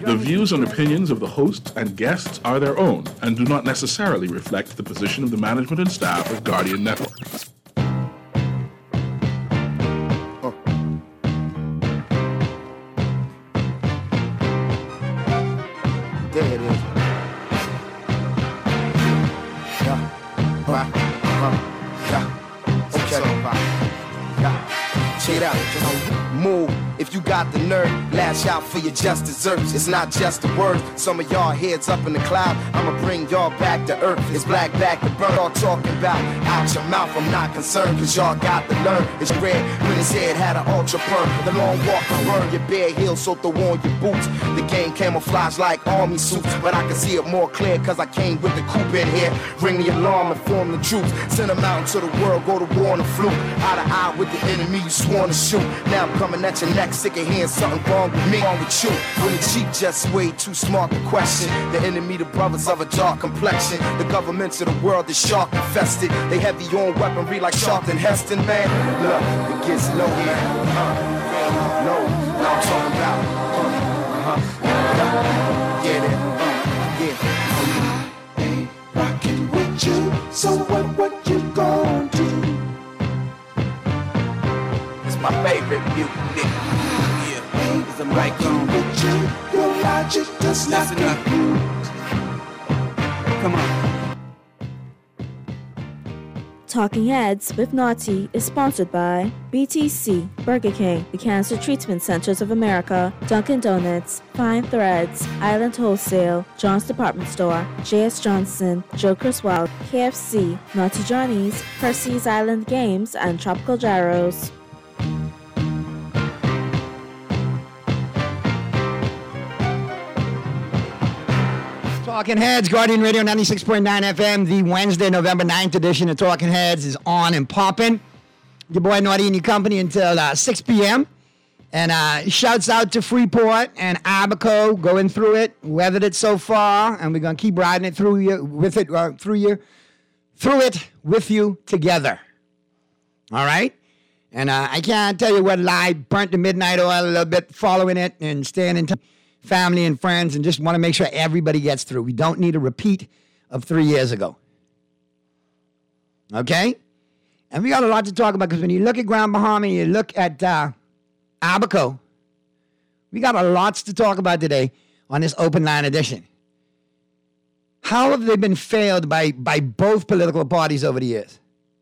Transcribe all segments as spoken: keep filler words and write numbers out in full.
The views and opinions of the hosts and guests are their own and do not necessarily reflect the position of the management and staff of Guardian Network. Oh. There it is. Yeah. Right. Uh, yeah. Okay. Yeah. Check it out. Just move. If you got the nerve, lash out for your just desserts. It's not just a word. Some of y'all heads up in the cloud. I'ma bring y'all back to earth. It's black back to burn. All talking about out your mouth. I'm not concerned, cause y'all got to learn. It's red when his head had an ultra perm. The long walk can burn your bare heels, so throw on your boots. The game camouflage like army suits, but I can see it more clear cause I came with the coupe in here. Ring the alarm and form the troops. Send them out into the world, go to war on the fluke. Eye to eye with the enemy you sworn to shoot. Now I'm coming at your neck. Sick of hearing something wrong with me, wrong with you. When the cheap just way too smart to question. The enemy, the brothers of a dark complexion. The governments of the world is shark infested. They heavy on weaponry like Charlton Heston, man. Look, it gets low here. Uh, no, now I'm talking about. Uh, uh-huh. Get it. Uh, yeah. I ain't rocking with you, so what, what you gon' do? It's my favorite music. The mic on with you, your logic does not compute. Come on. Talking Heads with Naughty is sponsored by B T C, Burger King, the Cancer Treatment Centers of America, Dunkin' Donuts, Fine Threads, Island Wholesale, John's Department Store, J S Johnson, Joe Criswell, K F C, Naughty Johnny's, Percy's Island Games, and Tropical Gyros. Talking Heads, Guardian Radio ninety-six point nine F M. The Wednesday, November ninth edition of Talking Heads is on and popping. Your boy Naughty and your company until uh, six p.m. And uh, shouts out to Freeport and Abaco going through it, weathered it so far, and we're gonna keep riding it through you with it uh, through you through it with you together. All right. And uh, I can't tell you what lie burnt the midnight oil a little bit following it and staying in touch. Family and friends, and just want to make sure everybody gets through. We don't need a repeat of three years ago. Okay? And we got a lot to talk about because when you look at Grand Bahama, you look at uh, Abaco, we got a lots to talk about today on this open line edition. How have they been failed by, by both political parties over the years?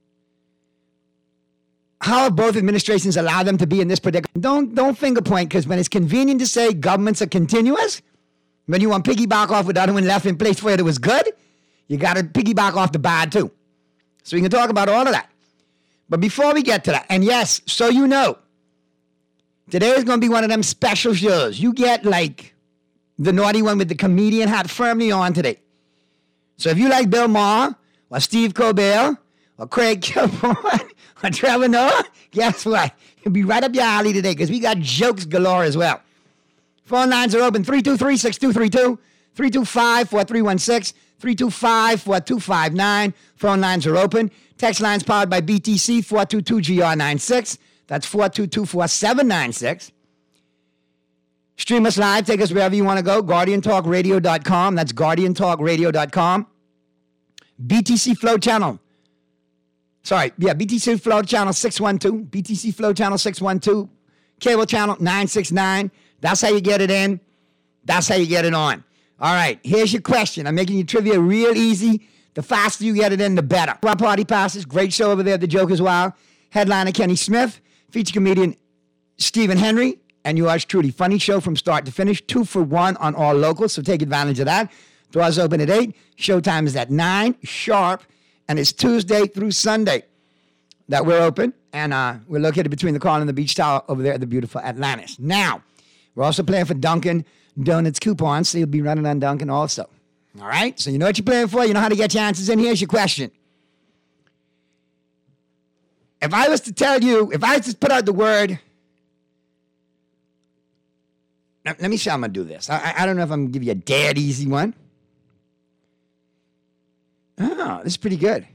How have both administrations allowed them to be in this predicament? Don't don't finger point, because when it's convenient to say governments are continuous, when you want to piggyback off with the other one left in place where it was good, you got to piggyback off the bad too. So we can talk about all of that. But before we get to that, and yes, so you know, today is going to be one of them special shows. You get like the naughty one with the comedian hat firmly on today. So if you like Bill Maher or Steve Colbert or Craig Kilborn, or Trevor Noah, guess what? It'll be right up your alley today because we got jokes galore as well. Phone lines are open, three two three, six two three two, three two five, four three one six, three two five, four two five nine. Phone lines are open. Text lines powered by B T C, four two two G R nine six. That's four two two, four seven nine six. Stream us live. Take us wherever you want to go. guardian talk radio dot com. That's guardian talk radio dot com. B T C Flow Channel. Sorry, yeah, B T C Flow Channel six one two, B T C Flow Channel six one two, Cable Channel nine six nine. That's how you get it in. That's how you get it on. All right, here's your question. I'm making your trivia real easy. The faster you get it in, the better. Our party passes. Great show over there at the Joker's Wild. Headliner Kenny Smith, feature comedian Stephen Henry, and yours truly. Funny show from start to finish. Two for one on all locals, so take advantage of that. Doors open at eight. Showtime is at nine, sharp. And it's Tuesday through Sunday that we're open. And uh, we're located between the Carl and the Beach Tower over there at the beautiful Atlantis. Now, we're also playing for Dunkin' Donuts coupons, so you'll be running on Dunkin' also. All right? So you know what you're playing for. You know how to get your answers in. Here's your question. If I was to tell you, if I was to put out the word, let me see how I'm going to do this. I, I don't know if I'm going to give you a dead easy one. Oh, this is pretty good.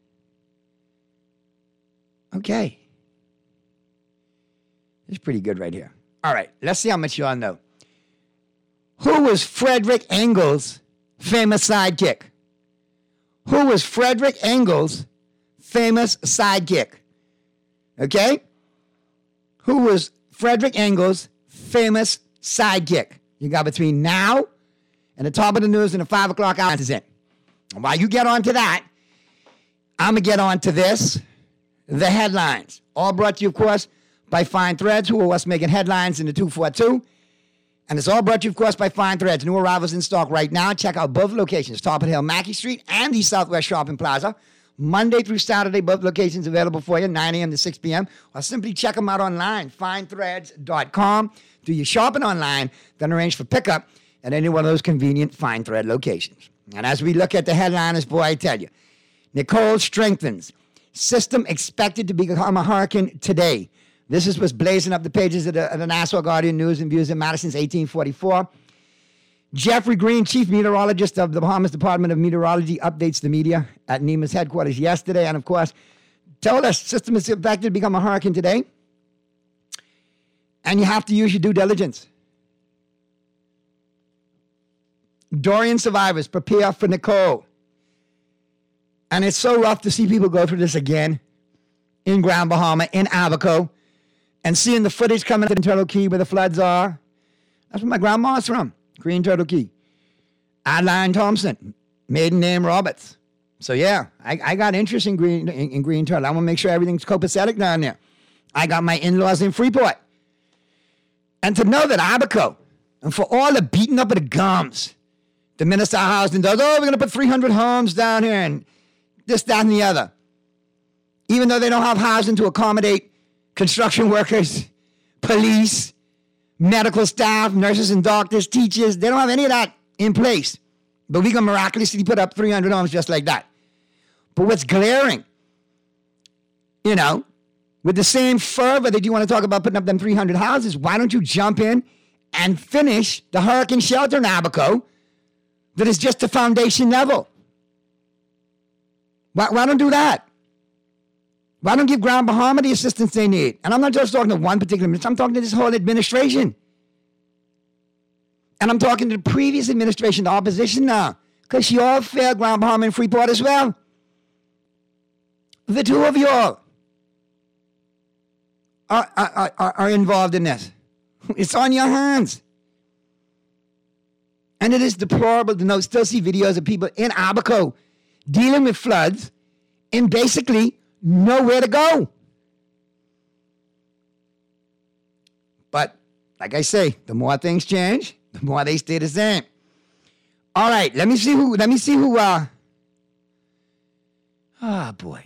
Okay. This is pretty good right here. All right, let's see how much you all know. Who was Frederick Engels' famous sidekick? Who was Frederick Engels' famous sidekick? Okay? Who was Frederick Engels' famous sidekick? You got between now and the top of the news and the five o'clock hour is in. And while you get on to that, I'm going to get on to this, the headlines. All brought to you, of course, by Fine Threads, who are what's making headlines in the two forty-two. And it's all brought to you, of course, by Fine Threads. New arrivals in stock right now. Check out both locations, Top of the Hill, Mackey Street, and the Southwest Shopping Plaza. Monday through Saturday, both locations available for you, nine a.m. to six p.m. Or simply check them out online, fine threads dot com. Do your shopping online, then arrange for pickup at any one of those convenient Fine Thread locations. And as we look at the headliners, boy, I tell you, Nicole strengthens. System expected to become a hurricane today. This is what's blazing up the pages of the, of the Nassau Guardian News and Views in Madison's eighteen forty-four. Jeffrey Green, chief meteorologist of the Bahamas Department of Meteorology, updates the media at NEMA's headquarters yesterday. And, of course, told us system is expected to become a hurricane today. And you have to use your due diligence. Dorian survivors, prepare for Nicole. And it's so rough to see people go through this again in Grand Bahama, in Abaco, and seeing the footage coming in Turtle Key where the floods are. That's where my grandma's from, Green Turtle Key. Adeline Thompson, maiden name Roberts. So yeah, I, I got interest in Green in, in Green Turtle. I want to make sure everything's copacetic down there. I got my in-laws in Freeport. And to know that Abaco, and for all the beating up of the gums, the minister of housing does, oh, we're going to put three hundred homes down here and this, that, and the other. Even though they don't have housing to accommodate construction workers, police, medical staff, nurses and doctors, teachers, they don't have any of that in place. But we can miraculously put up three hundred homes just like that. But what's glaring, you know, with the same fervor that you want to talk about putting up them three hundred houses, why don't you jump in and finish the hurricane shelter in Abaco that is just the foundation level? Why, why don't do that? Why don't give Grand Bahama the assistance they need? And I'm not just talking to one particular minister. I'm talking to this whole administration. And I'm talking to the previous administration, the opposition now, because you all failed Grand Bahama and Freeport as well. The two of you all are, are, are, are involved in this. It's on your hands. And it is deplorable to know, still see videos of people in Abaco dealing with floods and basically nowhere to go. But like I say, the more things change, the more they stay the same. All right, let me see who, let me see who, uh, oh boy.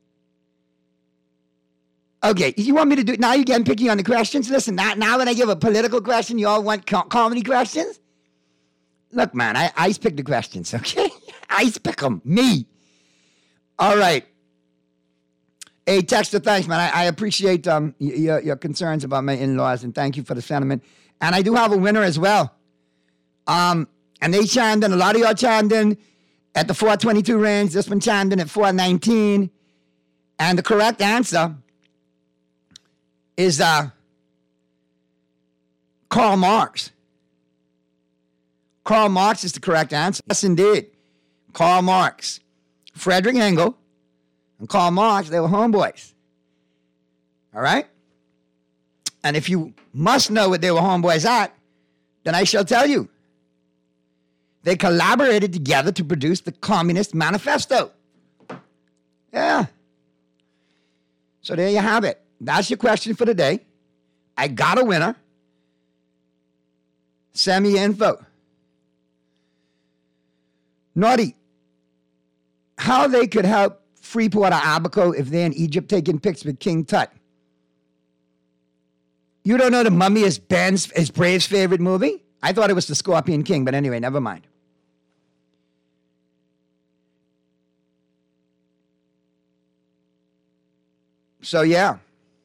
Okay, you want me to do, now you're getting picky on the questions? Listen, now, now when I give a political question, you all want co- comedy questions? Look, man, I ice pick the questions, okay? Ice pick them, me. All right. Hey, Texter, thanks, man. I, I appreciate um, your, your concerns about my in-laws, and thank you for the sentiment. And I do have a winner as well. Um, and they chimed in. A lot of y'all chimed in at the four twenty-two range. This one chimed in at four nineteen. And the correct answer is uh, Karl Marx. Karl Marx is the correct answer. Yes, indeed. Karl Marx. Frederick Engels and Karl Marx, they were homeboys. All right? And if you must know what they were homeboys at, then I shall tell you. They collaborated together to produce the Communist Manifesto. Yeah. So there you have it. That's your question for today. I got a winner. Send me your info. Naughty. How they could help Freeport or Abaco if they're in Egypt taking pics with King Tut. You don't know The Mummy is Ben's, is Brave's favorite movie? I thought it was The Scorpion King, but anyway, never mind. So, yeah.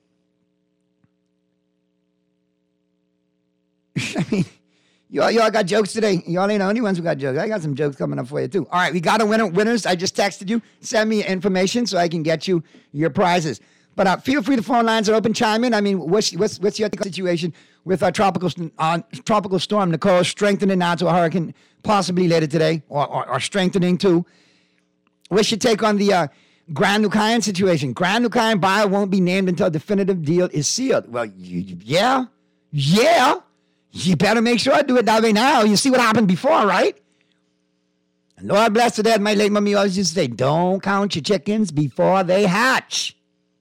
I mean, y'all, y'all got jokes today. Y'all ain't the only ones who got jokes. I got some jokes coming up for you, too. All right, we got a winner. Winners, I just texted you. Send me your information so I can get you your prizes. But uh, feel free, the phone lines are open. Chime in. I mean, what's what's what's your situation with our tropical uh, tropical storm Nicole strengthening now to a hurricane possibly later today, or, or, or strengthening too? What's your take on the uh, Grand Ukiah situation? Grand Ukiah buyer won't be named until a definitive deal is sealed. Well, you, yeah, yeah. You better make sure I do it that way now. You see what happened before, right? And Lord bless to that, my late mommy always used to say, don't count your chickens before they hatch.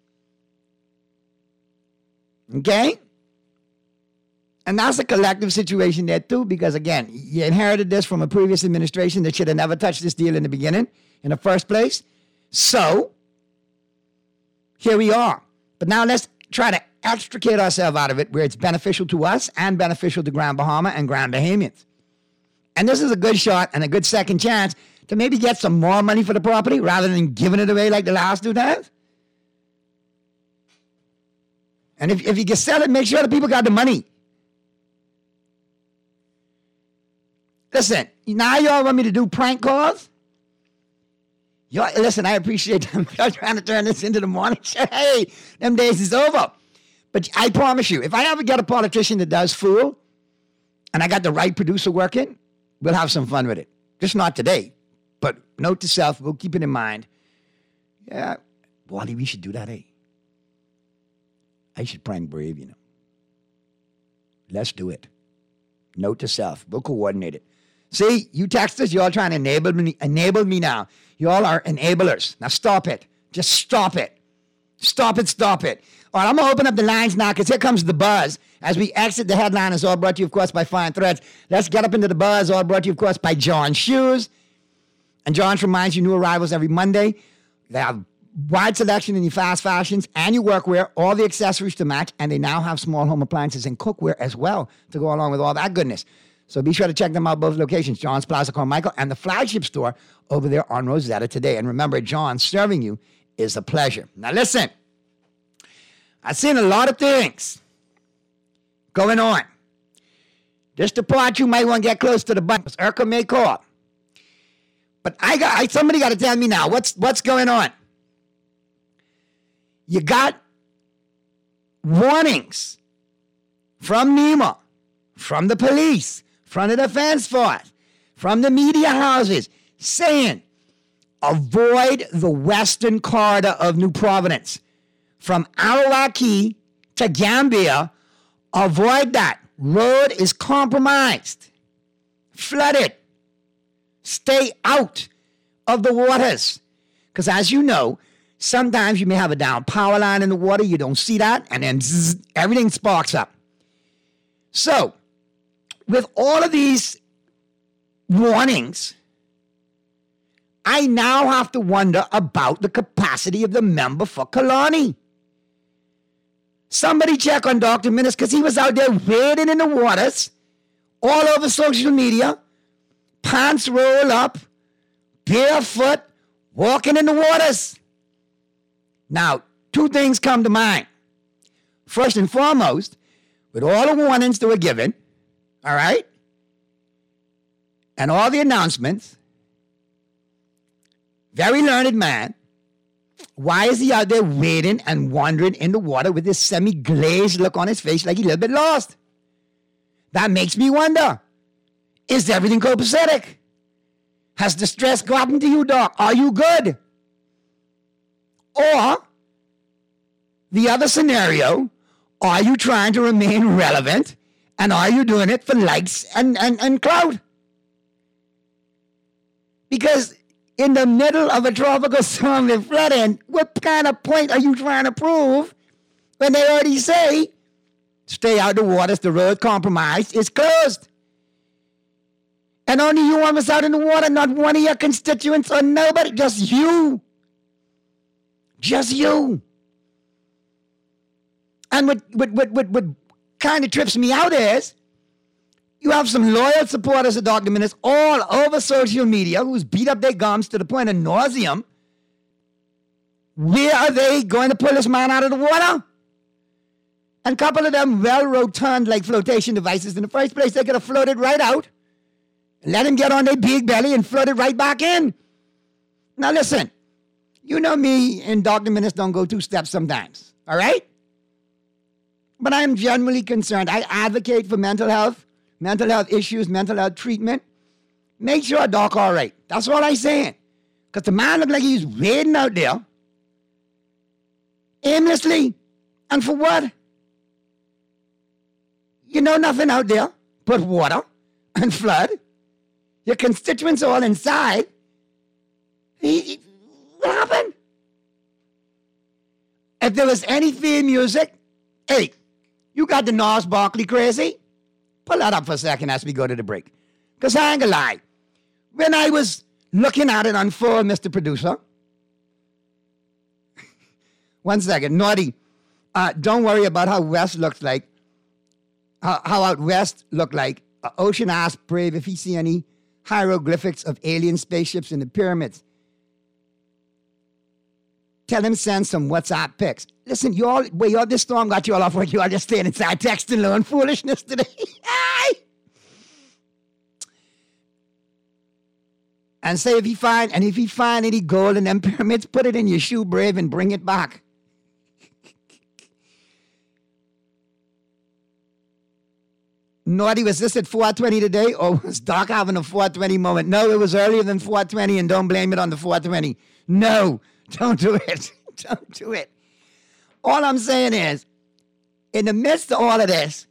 Okay? And that's a collective situation there too, because again, you inherited this from a previous administration that should have never touched this deal in the beginning, in the first place. So, here we are. But now let's try to extricate ourselves out of it where it's beneficial to us and beneficial to Grand Bahama and Grand Bahamians. And this is a good shot and a good second chance to maybe get some more money for the property rather than giving it away like the last two times. And if, if you can sell it, make sure the people got the money. Listen, now y'all want me to do prank calls? Y'all, listen, I appreciate them. Y'all trying to turn this into the morning show. Hey, them days is over. But I promise you, if I ever get a politician that does fool, and I got the right producer working, we'll have some fun with it. Just not today. But note to self, we'll keep it in mind. Yeah, Wally, we should do that, eh? I should prank Brave, you know. Let's do it. Note to self, we'll coordinate it. See, you texters, you all trying to enable me, enable me now. You all are enablers. Now stop it. Just stop it. Stop it, stop it. All right, I'm going to open up the lines now because here comes the buzz. As we exit the headliners, all brought to you, of course, by Fine Threads. Let's get up into the buzz, all brought to you, of course, by John Shoes. And John reminds you new arrivals every Monday. They have wide selection in your fast fashions and your workwear, all the accessories to match, and they now have small home appliances and cookware as well to go along with all that goodness. So be sure to check them out, both locations, John's Plaza Carmichael and the flagship store over there on Rosetta today. And remember, John, serving you is a pleasure. Now listen, I've seen a lot of things going on. Just the part you might want to get close to the button. Urkel may call. But I got I, somebody got to tell me now, what's what's going on? You got warnings from NEMA, from the police, from the defense force, from the media houses, saying, avoid the western corridor of New Providence. From Arawaki to Gambia, avoid that. Road is compromised, flooded. Stay out of the waters. Because as you know, sometimes you may have a down power line in the water, you don't see that, and then zzz, everything sparks up. So, with all of these warnings, I now have to wonder about the capacity of the member for Kalani. Somebody check on Doctor Minnis, because he was out there wading in the waters, all over social media, pants roll up, barefoot, walking in the waters. Now, two things come to mind. First and foremost, with all the warnings that were given, all right, and all the announcements, very learned man, why is he out there wading and wandering in the water with this semi-glazed look on his face like he's a little bit lost? That makes me wonder, is everything copacetic? Has the stress gotten to you, Doc? Are you good? Or, the other scenario, are you trying to remain relevant, and are you doing it for likes and, and, and clout? Because in the middle of a tropical storm with flooding, what kind of point are you trying to prove when they already say, stay out of the waters, the road compromised, is closed? And only you almost out in the water, not one of your constituents or nobody, just you. Just you. And what, what, what, what, what kind of trips me out is, you have some loyal supporters of Doctor Minnis all over social media who's beat up their gums to the point of nauseum. Where are they going to pull this man out of the water? And a couple of them well rotund like flotation devices. In the first place, they could have floated right out, let him get on their big belly and float it right back in. Now listen, You know me and Doctor Menace don't go two steps sometimes, all right? But I'm genuinely concerned. I advocate for mental health, mental health issues, mental health treatment. Make sure Doc all right. That's all I'm saying. Because the man look like he's waiting out there aimlessly. And for what? You know nothing out there but water and flood. Your constituents are all inside. He, he, what happened? If there was any theme music, hey, you got the Gnarls Barkley crazy? Pull that up for a second as we go to the break. Because I ain't gonna lie. When I was looking at it unfold, Mister Producer, one second, Naughty, uh, don't worry about how West looks like, how, how out West look like. Uh, Ocean asked Brave if he see any hieroglyphics of alien spaceships in the pyramids. Tell him send some WhatsApp pics. Listen, you all, wait, y'all, this storm got you all off work. You all just staying inside texting, learn foolishness today. And say if he find, and if he find any gold in them pyramids, put it in your shoe, Brave, and bring it back. Naughty, was this at four twenty today, or was Doc having a four twenty moment? No, it was earlier than four twenty, and don't blame it on the four twenty. No, don't do it. Don't do it. All I'm saying is, in the midst of all of this,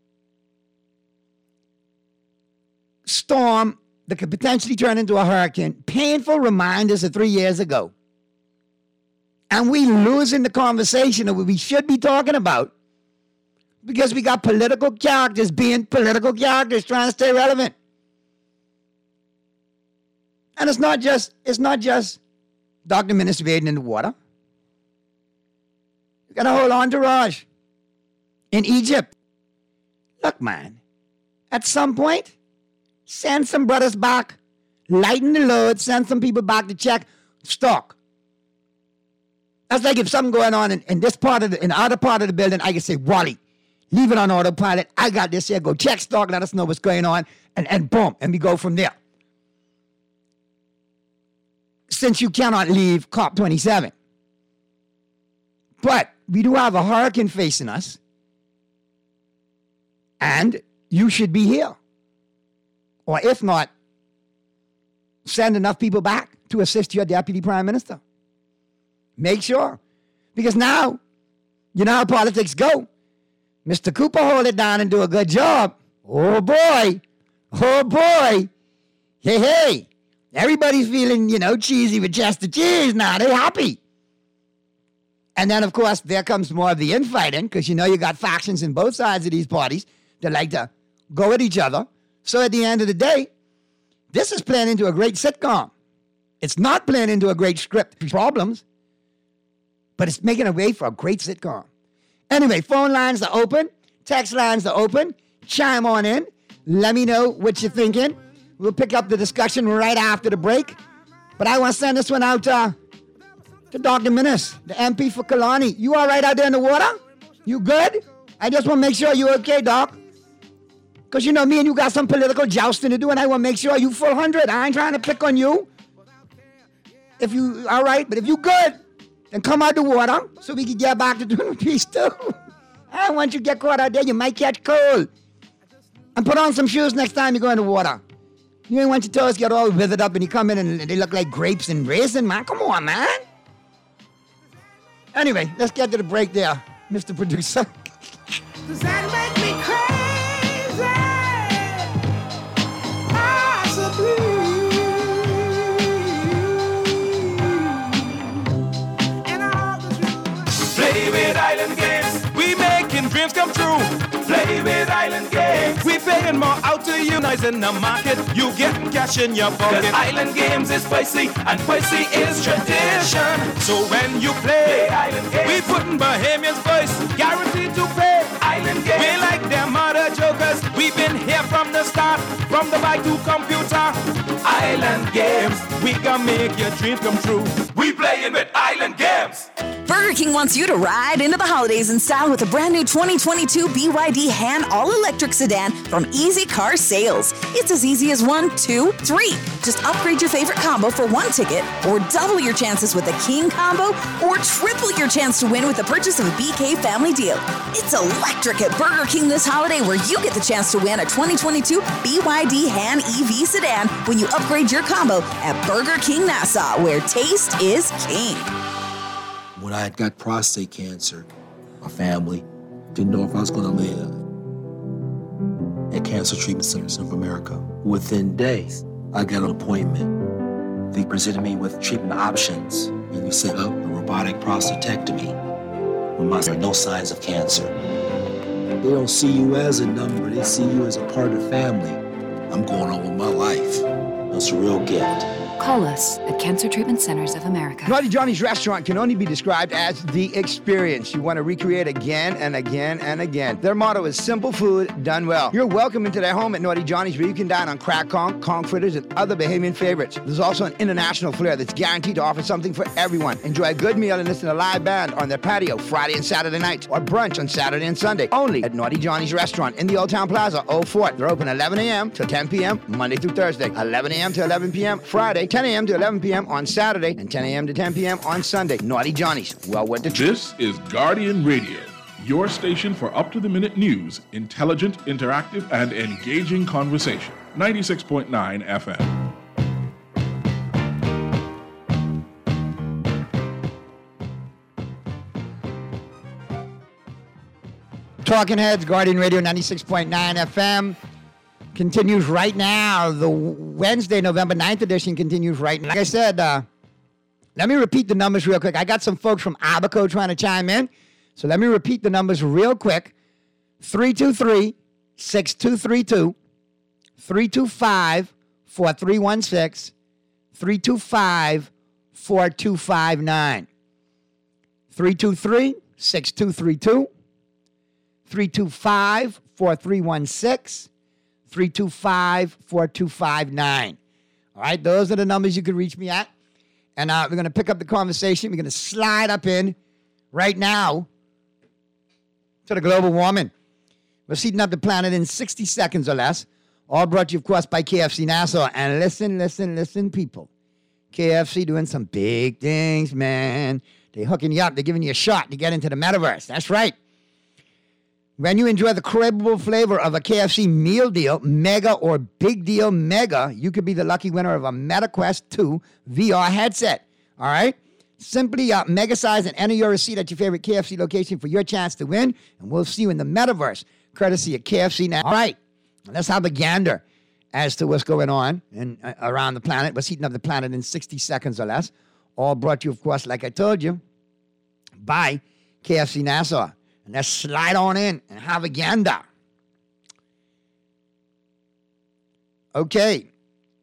storm that could potentially turn into a hurricane, painful reminders of three years ago. And we losing the conversation of what we should be talking about because we got political characters being political characters trying to stay relevant. And it's not just, it's not just Doctor Menace wading in the water. You got a whole entourage in Egypt. Look, man, at some point, send some brothers back, lighten the load, send some people back to check stock. That's like if something going on in, in this part of the, in the other part of the building, I can say, Wally, leave it on autopilot. I got this here. Go check stock, let us know what's going on, and, and boom, and we go from there. Since you cannot leave COP twenty-seven. But we do have a hurricane facing us, and you should be here. Or if not, send enough people back to assist your deputy prime minister. Make sure. Because now, you know how politics go. Mister Cooper hold it down and do a good job. Oh boy. Oh boy. Hey, hey. Everybody's feeling, you know, cheesy with Chester Cheese now. They're happy. And then, of course, there comes more of the infighting because, you know, you got factions in both sides of these parties that like to go at each other. So at the end of the day, this is playing into a great sitcom. It's not playing into a great script problems, but it's making a way for a great sitcom. Anyway, phone lines are open. Text lines are open. Chime on in. Let me know what you're thinking. We'll pick up the discussion right after the break. But I want to send this one out uh, to Doctor Menace, the M P for Kalani. You all right out there in the water? You good? I just want to make sure you're okay, Doc. Because, you know, me and you got some political jousting to do, and I want to make sure you full hundred. I ain't trying to pick on you. If you, all right, but if you good, then come out the water so we can get back to doing peace too. And once you get caught out there, you might catch cold. And put on some shoes next time you go in the water. You ain't want your toes get all withered up and you come in and they look like grapes and raisin, man. Come on, man. Anyway, let's get to the break there, Mister Producer. Does that make me crazy? Possibly. And I hope that you Play with Island Games. We making dreams come true. Play with Island Games. We paying more out to you. Nice in the market. You getting cash in your pocket. 'Cause Island Games is spicy and spicy is tradition. So when you play, play Island Games, we putting Bahamians first. Guaranteed to pay. Island Games. We like them other jokers. We've been here from the start. From the bike to computer. Island Games. We can make your dreams come true. We playing with Island Games. Burger King wants you to ride into the holidays in style with a brand new twenty twenty-two B Y D Han all-electric sedan from Easy Car Sales. It's as easy as one, two, three. Just upgrade your favorite combo for one ticket, or double your chances with a King combo, or triple your chance to win with the purchase of a B K family deal. It's electric at Burger King this holiday, where you get the chance to win a twenty twenty-two B Y D Han E V sedan when you upgrade your combo at Burger King Nassau, where taste is king. When I got prostate cancer, my family didn't know if I was going to live. At Cancer Treatment Centers of America, within days, I got an appointment. They presented me with treatment options, and we set up a robotic prostatectomy when there are no signs of cancer. They don't see you as a number, they see you as a part of the family. I'm going on with my life. It's a real gift. Call us at Cancer Treatment Centers of America. Naughty Johnny's restaurant can only be described as the experience you want to recreate again and again and again. Their motto is simple food done well. You're welcome into their home at Naughty Johnny's, where you can dine on crack conch, conch fritters, and other Bahamian favorites. There's also an international flair that's guaranteed to offer something for everyone. Enjoy a good meal and listen to a live band on their patio Friday and Saturday nights, or brunch on Saturday and Sunday, only at Naughty Johnny's restaurant in the Old Town Plaza, Old Fort. They're open eleven a.m. to ten p.m. Monday through Thursday, eleven a.m. to eleven p.m. Friday, ten a.m. to eleven p.m. on Saturday, and ten a.m. to ten p.m. on Sunday. Naughty Johnny's, well worth the trip. This is Guardian Radio, your station for up-to-the-minute news, intelligent, interactive, and engaging conversation. ninety-six point nine F M. Talking Heads, Guardian Radio, ninety-six point nine F M. Continues right now. The Wednesday, November ninth edition continues right now. Like I said, uh, let me repeat the numbers real quick. I got some folks from Abaco trying to chime in. So let me repeat the numbers real quick. three two three, six two three two, three two five, four three one six, three two five, four two five nine. three two three, six two three two, three two five, four three one six, three two five, four two five nine. All right, those are the numbers you can reach me at. And uh, we're going to pick up the conversation. We're going to slide up in right now to the global warming. We're heating up the planet in sixty seconds or less. All brought to you, of course, by K F C Nassau. And listen, listen, listen, people. K F C doing some big things, man. They're hooking you up. They're giving you a shot to get into the metaverse. That's right. When you enjoy the craveable flavor of a K F C meal deal, mega or big deal mega, you could be the lucky winner of a MetaQuest two V R headset. All right? Simply uh, mega size and enter your receipt at your favorite K F C location for your chance to win, and we'll see you in the metaverse, courtesy of K F C now. All right, let's have a gander as to what's going on in, uh, around the planet. What's heating up the planet in sixty seconds or less. All brought to you, of course, like I told you, by K F C Nassau. And let's slide on in and have a gander. Okay.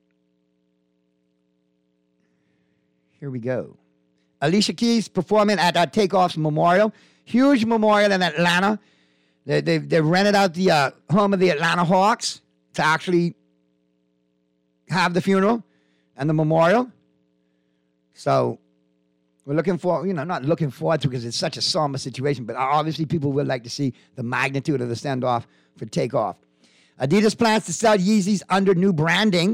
Here we go. Alicia Keys performing at uh, Takeoff's Memorial. Huge memorial in Atlanta. They, they, they rented out the uh, home of the Atlanta Hawks to actually have the funeral and the memorial. So we're looking for, you know, not looking forward to because it's such a somber situation, but obviously people would like to see the magnitude of the standoff for Takeoff. Adidas plans to sell Yeezys under new branding.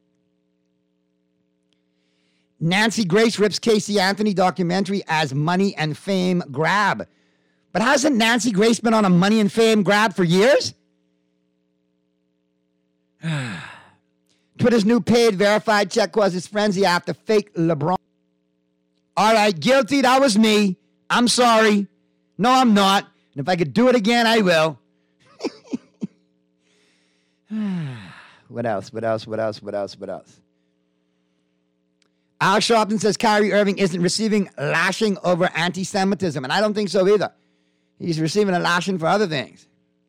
Nancy Grace rips Casey Anthony documentary as money and fame grab. But hasn't Nancy Grace been on a money and fame grab for years? Twitter's new paid verified check causes frenzy after fake LeBron. All right, guilty, that was me. I'm sorry. No, I'm not. And if I could do it again, I will. What else? What else? What else? What else? What else? Al Sharpton says Kyrie Irving isn't receiving lashing over anti-Semitism, and I don't think so either. He's receiving a lashing for other things.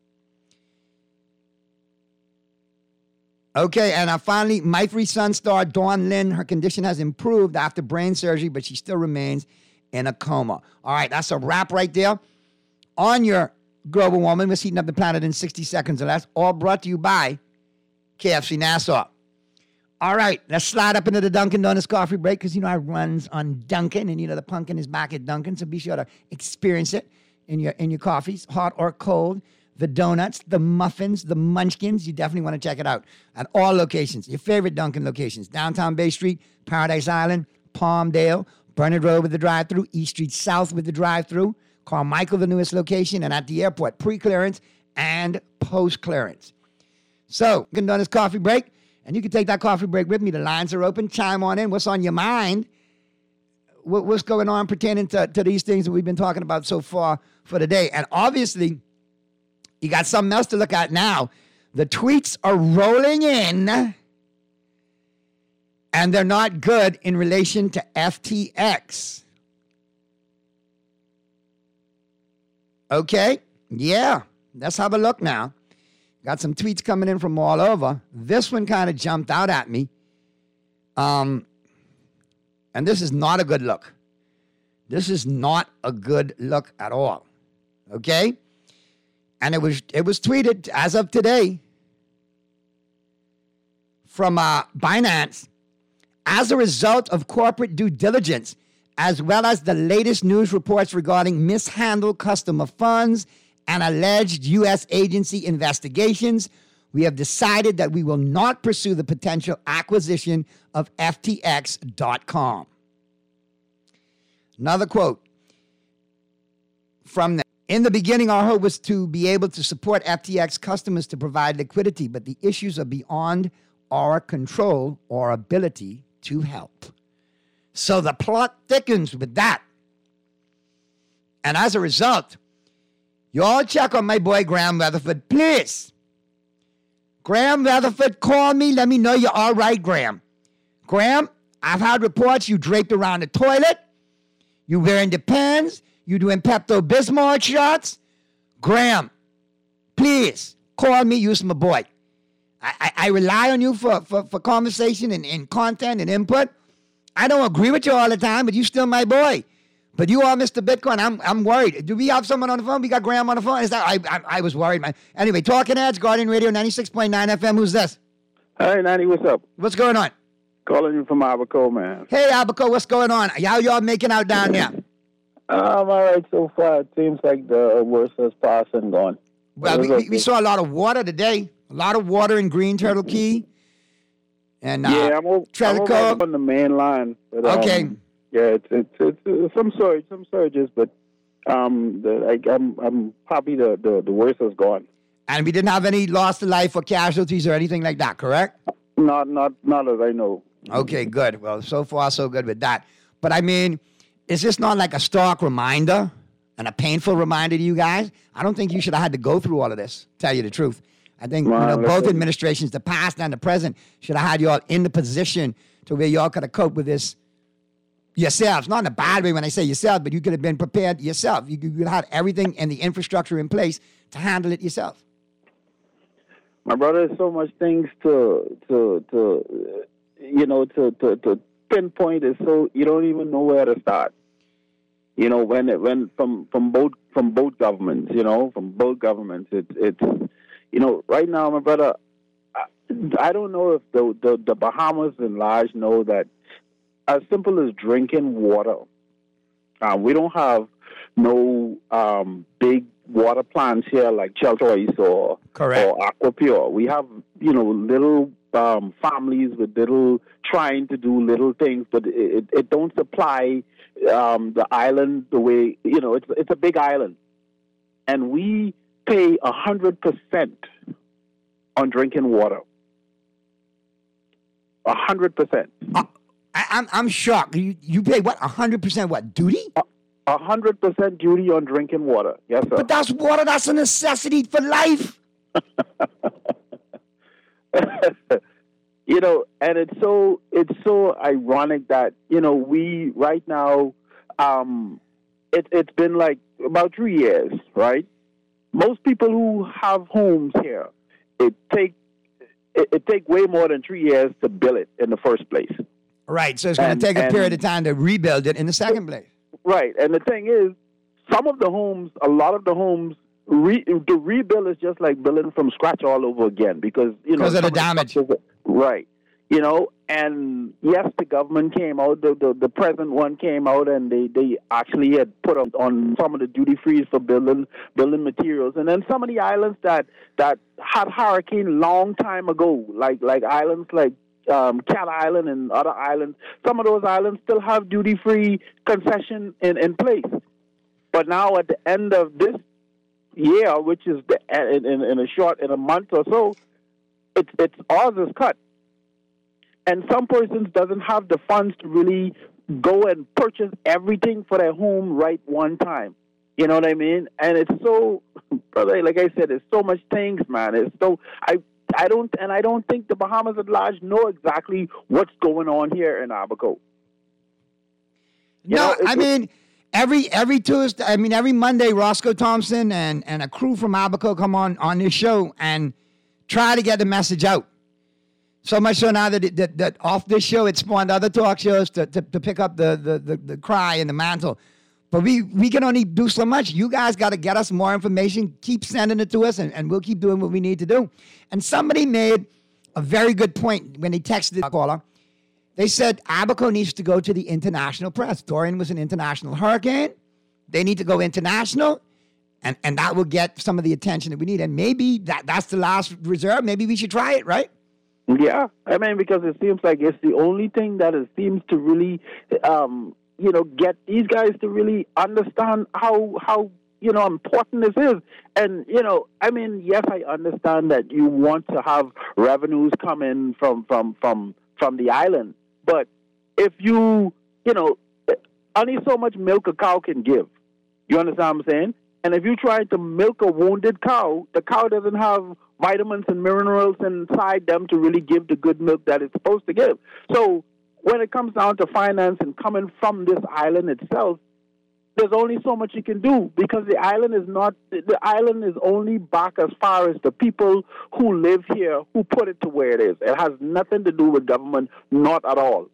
Okay, and uh, finally, My Three Sons star Dawn Lynn, her condition has improved after brain surgery, but she still remains in a coma. All right, that's a wrap right there on your Global Woman. We're heating up the planet in sixty seconds or less, all brought to you by K F C Nassau. All right, let's slide up into the Dunkin' Donuts coffee break because, you know, I runs on Dunkin', and, you know, the pumpkin is back at Dunkin', so be sure to experience it in your in your coffees, hot or cold. The donuts, the muffins, the munchkins, you definitely want to check it out at all locations. Your favorite Dunkin' locations, downtown Bay Street, Paradise Island, Palmdale, Bernard Road with the drive-thru, East Street South with the drive-thru, Carmichael, the newest location, and at the airport, pre-clearance and post-clearance. So, Dunkin' Donuts coffee break. And you can take that coffee break with me. The lines are open. Chime on in. What's on your mind? What, what's going on pertaining to, to these things that we've been talking about so far for the day? And obviously, you got something else to look at now. The tweets are rolling in, and they're not good in relation to F T X. Okay? Yeah. Let's have a look now. Got some tweets coming in from all over. This one kind of jumped out at me. Um, and this is not a good look. This is not a good look at all. Okay? And it was it was tweeted as of today from uh, Binance. As a result of corporate due diligence, as well as the latest news reports regarding mishandled customer funds and alleged U S agency investigations, we have decided that we will not pursue the potential acquisition of F T X dot com. Another quote from them. In the beginning, our hope was to be able to support F T X customers to provide liquidity, but the issues are beyond our control or ability to help. So the plot thickens with that. And as a result, you all check on my boy Graham Weatherford, please. Graham Weatherford, call me. Let me know you're all right, Graham. Graham, I've had reports you draped around the toilet. You wearing Depends. You doing Pepto-Bismol shots. Graham, please call me. Use my boy. I, I, I rely on you for, for, for conversation and, and content and input. I don't agree with you all the time, but you still my boy. But you are Mister Bitcoin. I'm I'm worried. Do we have someone on the phone? We got Graham on the phone. Is that I I, I was worried, man. Anyway, Talking Heads, Guardian Radio, ninety-six point nine F M. Who's this? Hey, Nanny, what's up? What's going on? Calling you from Abaco, man. Hey, Abaco, what's going on? How y'all making out down there? I'm all right so far. It seems like the worst has passed and gone. Well, we, we, we saw a lot of water today. A lot of water in Green Turtle Key. And uh, yeah, I'm over, I'm over on the main line. But, um, okay. Yeah, it's it's, it's it's some surge, some surges, but um, the, I, I'm I'm probably the, the the worst has gone. And we didn't have any loss to life or casualties or anything like that, correct? Not not not as I know. Okay, good. Well, so far so good with that. But I mean, is this not like a stark reminder and a painful reminder to you guys? I don't think you should have had to go through all of this. Tell you the truth, I think well, you know both administrations, the past and the present, should have had you all in the position to where y'all could have coped with this. Yourselves, not in a bad way when I say yourself, but you could have been prepared yourself. You could have had everything and the infrastructure in place to handle it yourself. My brother, there's so much things to to to you know to to, to pinpoint. Is so you don't even know where to start. You know when it, when from from both from both governments. You know from both governments. It's it's you know right now, my brother. I, I don't know if the, the the Bahamas and large know that. As simple as drinking water. Uh, we don't have no um, big water plants here like Cheltois or, Correct. or Aquapure. We have, you know, little um, families with little, trying to do little things, but it, it don't supply um, the island the way, you know, it's it's a big island. And we pay one hundred percent on drinking water. one hundred percent. Uh- I, I'm I'm shocked. You you pay what a hundred percent what duty? A hundred percent duty on drinking water. Yes, sir. But that's water. That's a necessity for life. You know, and it's so it's so ironic that you know we right now. Um, it, it's been like about three years, right? Most people who have homes here, it take it, it take way more than three years to build it in the first place. Right, so it's going to take a and, period of time to rebuild it in the second place. Right, and the thing is, some of the homes, a lot of the homes, re, the rebuild is just like building from scratch all over again because, you know. Because of the damage. Right. You know, and yes, the government came out, the, the, the present one came out, and they, they actually had put on, on some of the duty frees for building building materials. And then some of the islands that, that had hurricane long time ago, like like islands like um, Cat Island and other islands, some of those islands still have duty free concession in, in place. But now at the end of this year, which is the, in, in, in a short, in a month or so, it's it's ours is cut. And some persons doesn't have the funds to really go and purchase everything for their home right one time. You know what I mean? And it's so, brother, like I said, it's so much things, man. It's so, I I don't, and I don't think the Bahamas at large know exactly what's going on here in Abaco. You no, know, I mean, every every Tuesday, I mean, every Monday, Roscoe Thompson and, and a crew from Abaco come on, on this show and try to get the message out. So much so now that, it, that that off this show, it spawned other talk shows to, to, to pick up the, the, the, the cry and the mantle. But we, we can only do so much. You guys got to get us more information. Keep sending it to us, and, and we'll keep doing what we need to do. And somebody made a very good point when they texted the caller. They said Abaco needs to go to the international press. Dorian was an international hurricane. They need to go international, and, and that will get some of the attention that we need. And maybe that, that's the last reserve. Maybe we should try it, right? Yeah, I mean, because it seems like it's the only thing that it seems to really, um, you know, get these guys to really understand how, how, you know, important this is. And, you know, I mean, yes, I understand that you want to have revenues come in from, from, from, from the island. But if you, you know, only so much milk a cow can give. You understand what I'm saying? And if you try to milk a wounded cow, the cow doesn't have vitamins and minerals inside them to really give the good milk that it's supposed to give. So when it comes down to finance and coming from this island itself, there's only so much you can do, because the island is not, the island is only back as far as the people who live here who put it to where it is. It has nothing to do with government, not at all.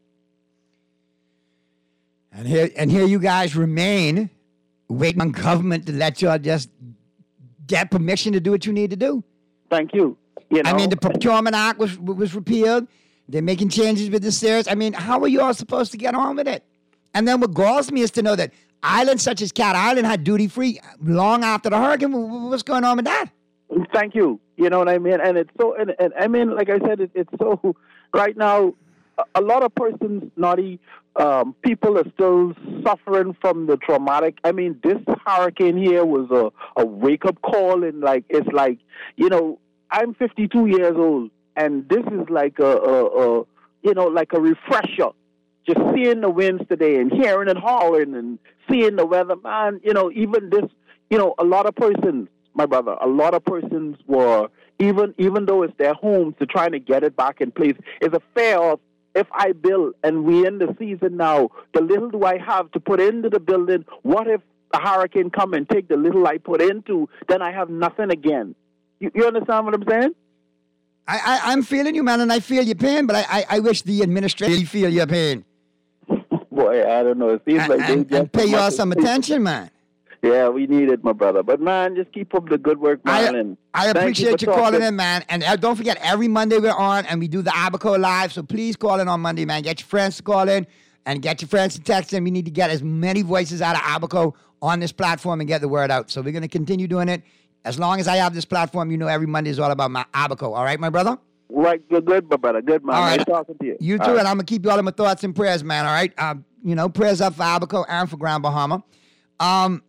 And here, and here you guys remain waiting on government to let y'all just get permission to do what you need to do. Thank you. You know, I mean, the Procurement Act was was repealed. They're making changes with the stairs. I mean, how are you all supposed to get on with it? And then what galls me is to know that islands such as Cat Island had duty-free long after the hurricane. What's going on with that? Thank you. You know what I mean? And it's so, and, and I mean, like I said, it, it's so, right now, a, a lot of persons, naughty, um, people are still suffering from the traumatic. I mean, this hurricane here was a, a wake-up call, and like, it's like, you know, I'm fifty-two years old, and this is like a, a, a you know, like a refresher. Just seeing the winds today and hearing it howling and seeing the weather, man, you know, even this, you know, a lot of persons, my brother, a lot of persons were, even even though it's their homes, to trying to get it back in place. It's a fear of, if I build and we in the season now, the little do I have to put into the building, what if a hurricane come and take the little I put into, then I have nothing again. You, you understand what I'm saying? I, I, I'm feeling you, man, and I feel your pain, but I, I, I wish the administration feel your pain. Boy, I don't know. It seems and, like and, they and pay y'all some attention, man. Yeah, we need it, my brother. But, man, just keep up the good work, man. I, and I appreciate you, you calling in, man. And uh, don't forget, every Monday we're on, and we do the Abaco Live, so please call in on Monday, man. Get your friends to call in, and get your friends to text in. We need to get as many voices out of Abaco on this platform and get the word out. So we're going to continue doing it. As long as I have this platform, you know every Monday is all about my Abaco. All right, my brother? Right, good, good, my brother. Good, man. All right. Nice talking to you. You too, all right. And I'm going to keep you all in my thoughts and prayers, man, all right? Um, you know, prayers up for Abaco and for Grand Bahama. Um,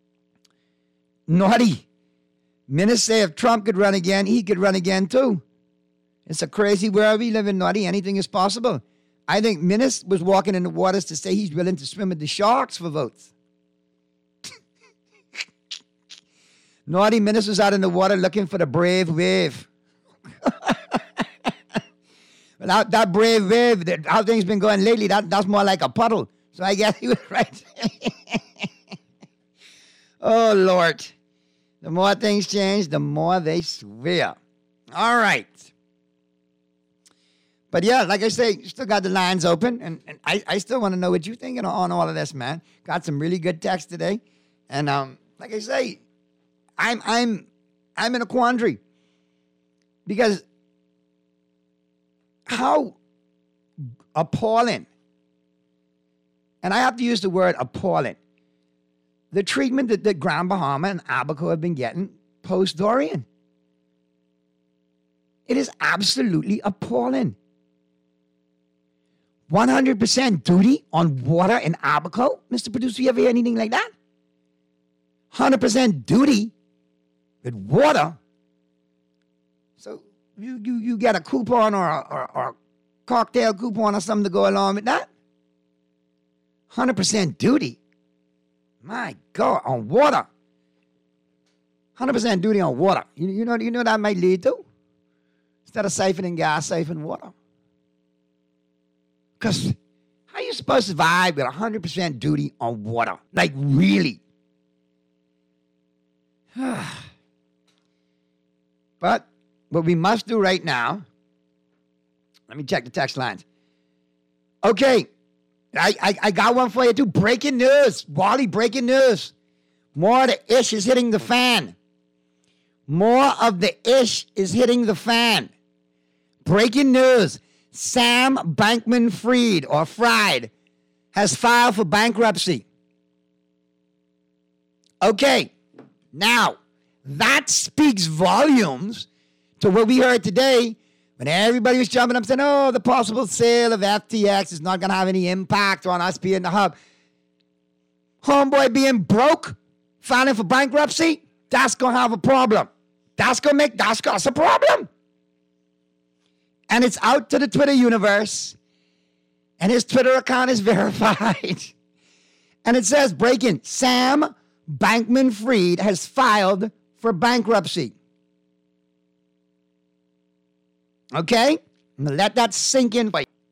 naughty. Ministers say if Trump could run again, he could run again too. It's a crazy world we live in, naughty. Anything is possible. I think Minister was walking in the waters to say he's willing to swim with the sharks for votes. Naughty Minister's out in the water looking for the brave wave. That, that brave wave, that, how things been going lately, that, that's more like a puddle. So I guess he was right. Oh, Lord. The more things change, the more they swear. All right. But yeah, like I say, still got the lines open. And, and I, I still want to know what you're thinking on all of this, man. Got some really good text today. And um, like I say, I'm I'm I'm in a quandary. Because how appalling. And I have to use the word appalling. The treatment that, that Grand Bahama and Abaco have been getting post-Dorian. It is absolutely appalling. one hundred percent duty on water in Abaco? Mister Producer, you ever hear anything like that? one hundred percent duty with water? So you, you, you get a coupon or a, or, or a cocktail coupon or something to go along with that? one hundred percent duty? My God, on water. one hundred percent duty on water. You, you know you know what that might lead to? Instead of siphoning gas, siphon water. Because how are you supposed to survive with one hundred percent duty on water? Like, really? But what we must do right now, let me check the text lines. Okay, I, I, I got one for you too. Breaking news. Wally, breaking news. More of the ish is hitting the fan. More of the ish is hitting the fan. Breaking news. Sam Bankman-Fried, or Fried, has filed for bankruptcy. Okay, now, that speaks volumes to what we heard today when everybody was jumping up saying, oh, the possible sale of F T X is not going to have any impact on us being the hub. Homeboy being broke, filing for bankruptcy, that's going to have a problem. That's going to make, that's, that's a problem. And it's out to the Twitter universe, and his Twitter account is verified. And it says, breaking, Sam Bankman-Fried has filed for bankruptcy. Okay? I'm going to let that sink in.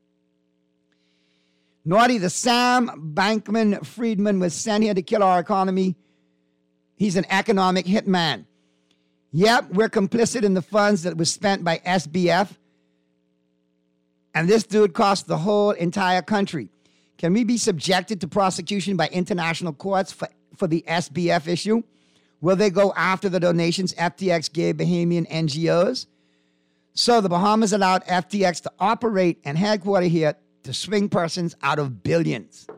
Naughty, the Sam Bankman-Friedman was sent here to kill our economy. He's an economic hitman. Yep, we're complicit in the funds that was spent by S B F. And this dude cost the whole entire country. Can we be subjected to prosecution by international courts for, for the S B F issue? Will they go after the donations F T X gave Bahamian N G Os? So the Bahamas allowed F T X to operate and headquarter here to swing persons out of billions.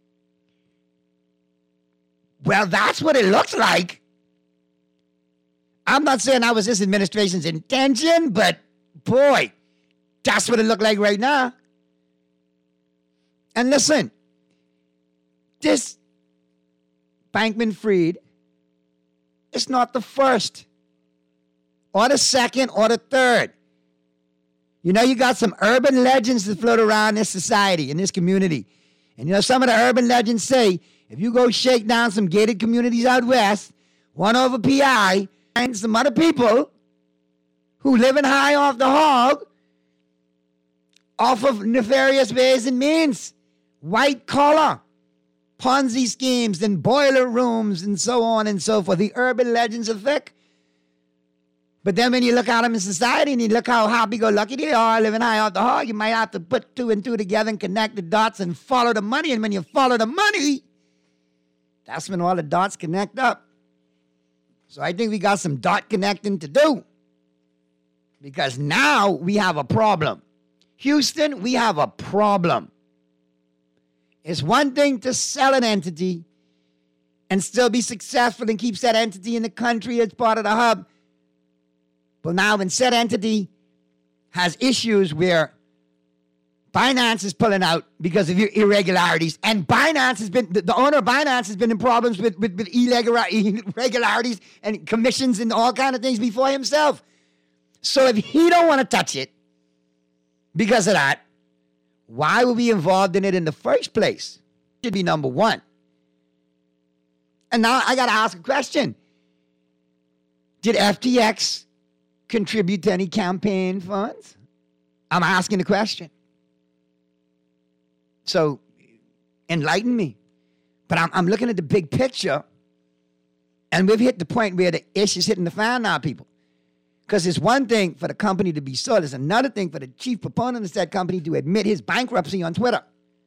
Well, that's what it looks like. I'm not saying that was this administration's intention, but boy, that's what it looked like right now. And listen, this Bankman-Fried is not the first or the second or the third. You know, you got some urban legends that float around this society, in this community. And you know, some of the urban legends say, if you go shake down some gated communities out west, one over P I, and some other people who living high off the hog, off of nefarious ways and means, white collar, Ponzi schemes and boiler rooms and so on and so forth. The urban legends are thick. But then when you look at them in society and you look how happy-go-lucky they are living high off the hog, you might have to put two and two together and connect the dots and follow the money. And when you follow the money, that's when all the dots connect up. So I think we got some dot connecting to do. Because now we have a problem. Houston, we have a problem. It's one thing to sell an entity and still be successful and keep that entity in the country as part of the hub. But now when said entity has issues where Binance is pulling out because of your irregularities, and Binance has been, the, the owner of Binance has been in problems with, with, with irregularities and commissions and all kind of things before himself. So if he don't want to touch it, because of that, why were we involved in it in the first place? Should be number one. And now I got to ask a question. Did F T X contribute to any campaign funds? I'm asking the question. So enlighten me. But I'm, I'm looking at the big picture, and we've hit the point where the ish is hitting the fan now, people. Because it's one thing for the company to be sold. It's another thing for the chief proponent of that company to admit his bankruptcy on Twitter.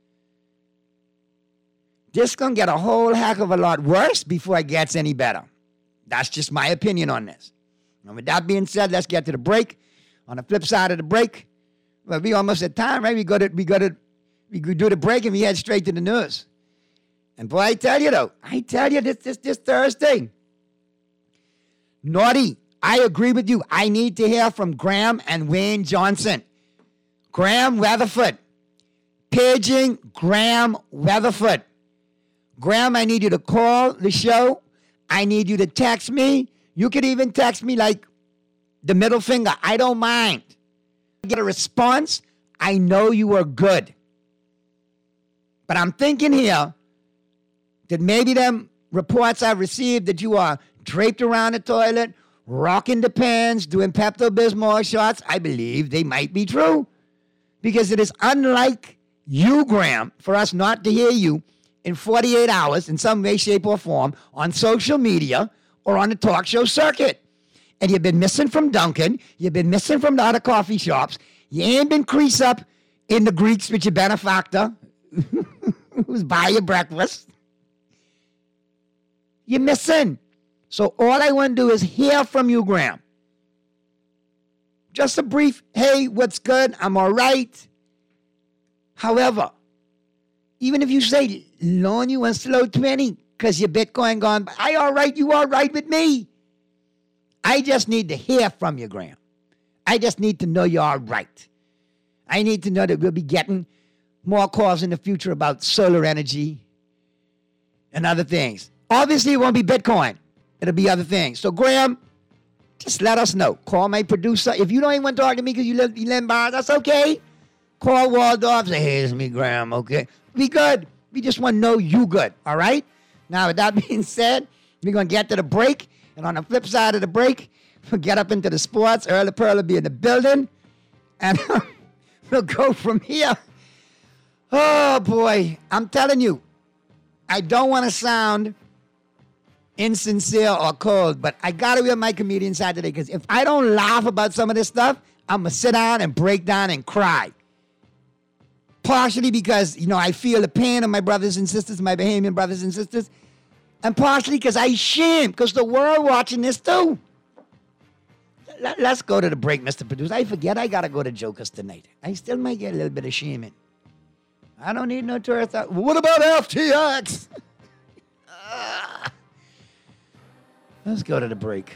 This is going to get a whole heck of a lot worse before it gets any better. That's just my opinion on this. And with that being said, let's get to the break. On the flip side of the break, Well, we almost at time, right? We got it. We got it. We could do the break and we head straight to the news. And boy, I tell you though, I tell you this this this Thursday. Naughty, I agree with you. I need to hear from Graham and Wayne Johnson. Graham Weatherford. Paging Graham Weatherford. Graham, I need you to call the show. I need you to text me. You could even text me like the middle finger. I don't mind. Get a response. I know you are good. But I'm thinking here that maybe them reports I've received that you are draped around the toilet, rocking the pants, doing Pepto-Bismol shots, I believe they might be true. Because it is unlike you, Graham, for us not to hear you in forty-eight hours in some way, shape, or form on social media or on the talk show circuit. And you've been missing from Dunkin'. You've been missing from the other coffee shops. You ain't been crease up in the Greeks with your benefactor who's buy your breakfast. You're missing. So all I want to do is hear from you, Graham. Just a brief, hey, what's good? I'm all right. However, even if you say, loan you a slow twenty because your Bitcoin gone, I all right, you all right with me. I just need to hear from you, Graham. I just need to know you're all right. I need to know that we'll be getting more calls in the future about solar energy and other things. Obviously, it won't be Bitcoin. It'll be other things. So, Graham, just let us know. Call my producer. If you don't even want to talk to me because you live, you live in bars, that's okay. Call Waldorf. Say, hey, it's me, Graham, okay? Be good. We just want to know you good, all right? Now, with that being said, we're going to get to the break. And on the flip side of the break, we'll get up into the sports. Earl of Pearl will be in the building. And we'll go from here. Oh, boy. I'm telling you, I don't want to sound insincere or cold, but I got to be on my comedian side today because if I don't laugh about some of this stuff, I'm going to sit down and break down and cry. Partially because, you know, I feel the pain of my brothers and sisters, my Bahamian brothers and sisters, and partially because I shame, because the world watching this too. Let, let's go to the break, Mister Producer. I forget I got to go to Jokers tonight. I still might get a little bit of shaming. I don't need no tourist. What about F T X? uh, let's go to the break.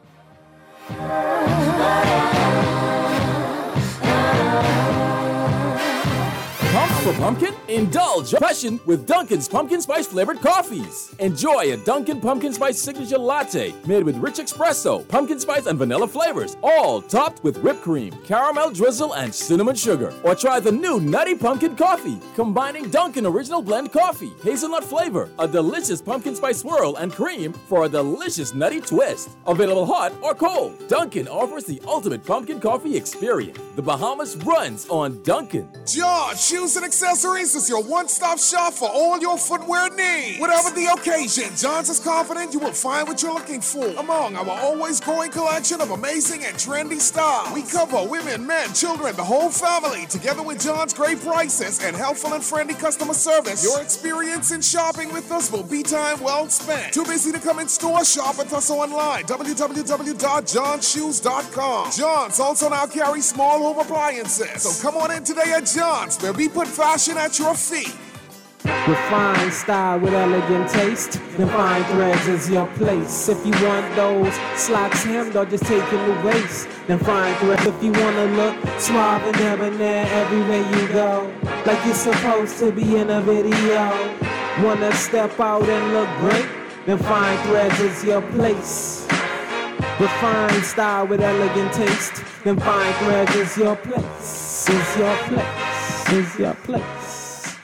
Pumped for pumpkin? Indulge your passion with Dunkin's pumpkin spice flavored coffees. Enjoy a Dunkin' pumpkin spice signature latte made with rich espresso, pumpkin spice, and vanilla flavors, all topped with whipped cream, caramel drizzle, and cinnamon sugar. Or try the new Nutty Pumpkin Coffee, combining Dunkin' Original Blend Coffee, hazelnut flavor, a delicious pumpkin spice swirl, and cream for a delicious nutty twist. Available hot or cold, Dunkin' offers the ultimate pumpkin coffee experience. The Bahamas runs on Dunkin'. John Shoes and Accessories is your one-stop shop for all your footwear needs. Whatever the occasion, John's is confident you will find what you're looking for among our always growing collection of amazing and trendy styles. We cover women, men, children, the whole family. Together with John's great prices and helpful and friendly customer service, your experience in shopping with us will be time well spent. Too busy to come in store? Shop with us online. w w w dot john shoes dot com. John's also now carries small home appliances. So come on in today at John's, where we put fashion at your feet. Refined style with elegant taste. Then fine threads is your place. If you want those slacks hemmed or just taking the waist, then fine threads. If you wanna look suave and debonair everywhere you go, like you're supposed to be in a video. Wanna step out and look great? Then fine threads is your place. Refined style with elegant taste. Then fine threads is your place. Is your place. Is your place.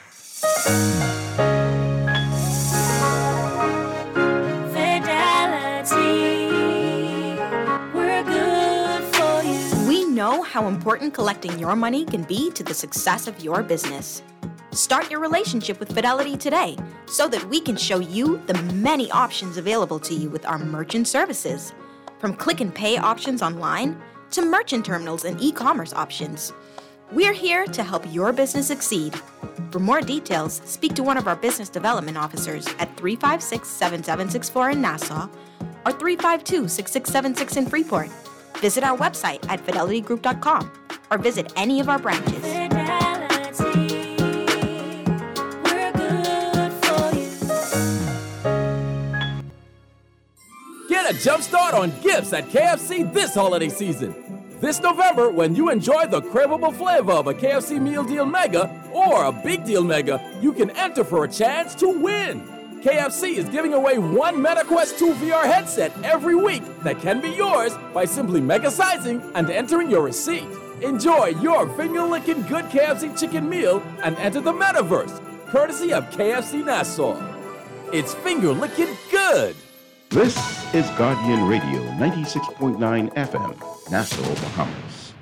Fidelity, we're good for you. We know how important collecting your money can be to the success of your business. Start your relationship with Fidelity today so that we can show you the many options available to you with our merchant services. From click and pay options online to merchant terminals and e-commerce options. We're here to help your business succeed. For more details, speak to one of our business development officers at three five six, seven seven six four in Nassau or three five two, six six seven six in Freeport. Visit our website at fidelity group dot com or visit any of our branches. Get a jump start on gifts at K F C this holiday season. This November, when you enjoy the craveable flavor of a K F C Meal Deal Mega or a Big Deal Mega, you can enter for a chance to win. K F C is giving away one MetaQuest two V R headset every week that can be yours by simply mega-sizing and entering your receipt. Enjoy your finger-licking good K F C chicken meal and enter the metaverse, courtesy of K F C Nassau. It's finger-licking good. This is Guardian Radio, ninety-six point nine F M, Nassau, Bahamas.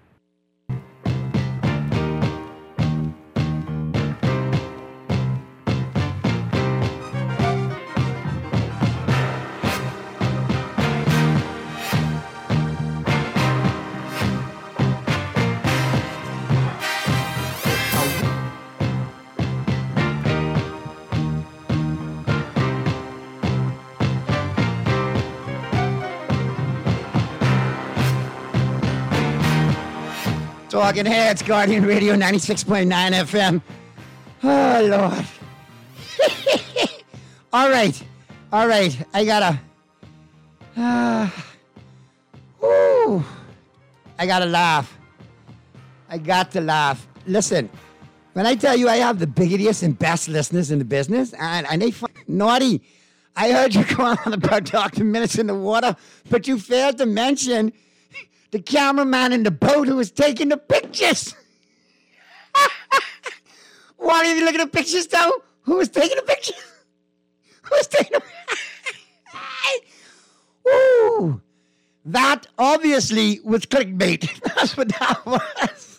Talking Heads, Guardian Radio, ninety-six point nine F M. Oh, Lord. All right. All right. I gotta... Uh, woo. I gotta laugh. I got to laugh. Listen, when I tell you I have the biggest and best listeners in the business, and, and they f- naughty. I heard you go on about Doctor Minutes in the Water, but you failed to mention the cameraman in the boat who was taking the pictures. Why did you look at the pictures, though? Who was taking the pictures? Who was taking the Ooh, that obviously was clickbait. That's what that was.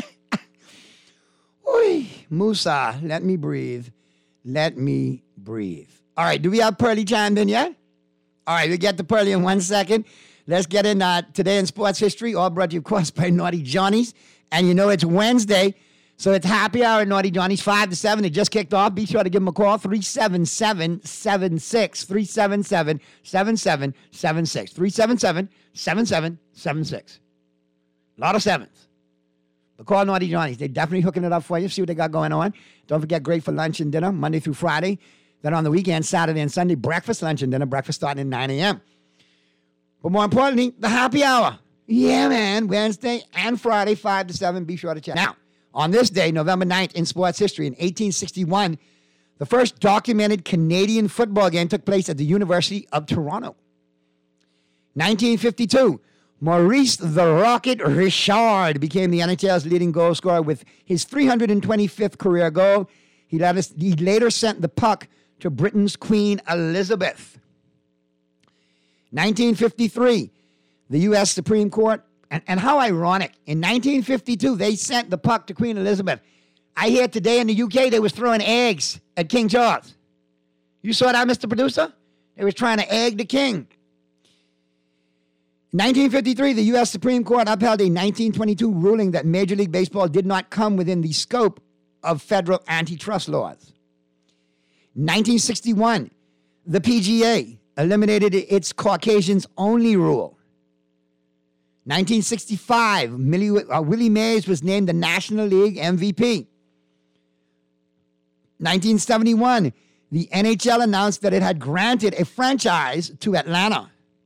Oy, Musa, let me breathe. Let me breathe. All right, do we have Pearly chimed in yet? All right, we'll get to Pearly in one second. Let's get in uh, today in sports history, all brought to you, of course, by Naughty Johnny's. And you know it's Wednesday, so it's happy hour at Naughty Johnny's, five to seven. It just kicked off. Be sure to give them a call, three seven seven, seven six, three seven seven, seven seven seven six, three seven seven, seven seven seven six. A lot of sevens. But call Naughty Johnny's. They're definitely hooking it up for you. See what they got going on. Don't forget, great for lunch and dinner, Monday through Friday. Then on the weekend, Saturday and Sunday, breakfast, lunch, and dinner. Breakfast starting at nine a.m. But more importantly, the happy hour. Yeah, man. Wednesday and Friday, five to seven. Be sure to check. Now, on this day, November ninth, in sports history, in eighteen sixty-one, the first documented Canadian football game took place at the University of Toronto. nineteen fifty-two, Maurice the Rocket Richard became the N H L's leading goal scorer with his three hundred twenty-fifth career goal. He, let us, he later sent the puck to Britain's Queen Elizabeth. nineteen fifty-three, the U S Supreme Court, and, and how ironic, in nineteen fifty-two, they sent the puck to Queen Elizabeth. I hear today in the U K, they was throwing eggs at King Charles. You saw that, Mister Producer? They was trying to egg the king. In nineteen fifty-three, the U S Supreme Court upheld a nineteen twenty-two ruling that Major League Baseball did not come within the scope of federal antitrust laws. nineteen sixty-one, the P G A eliminated its Caucasians-only rule. nineteen sixty-five, Millie, uh, Willie Mays was named the National League M V P. nineteen seventy-one, the N H L announced that it had granted a franchise to Atlanta.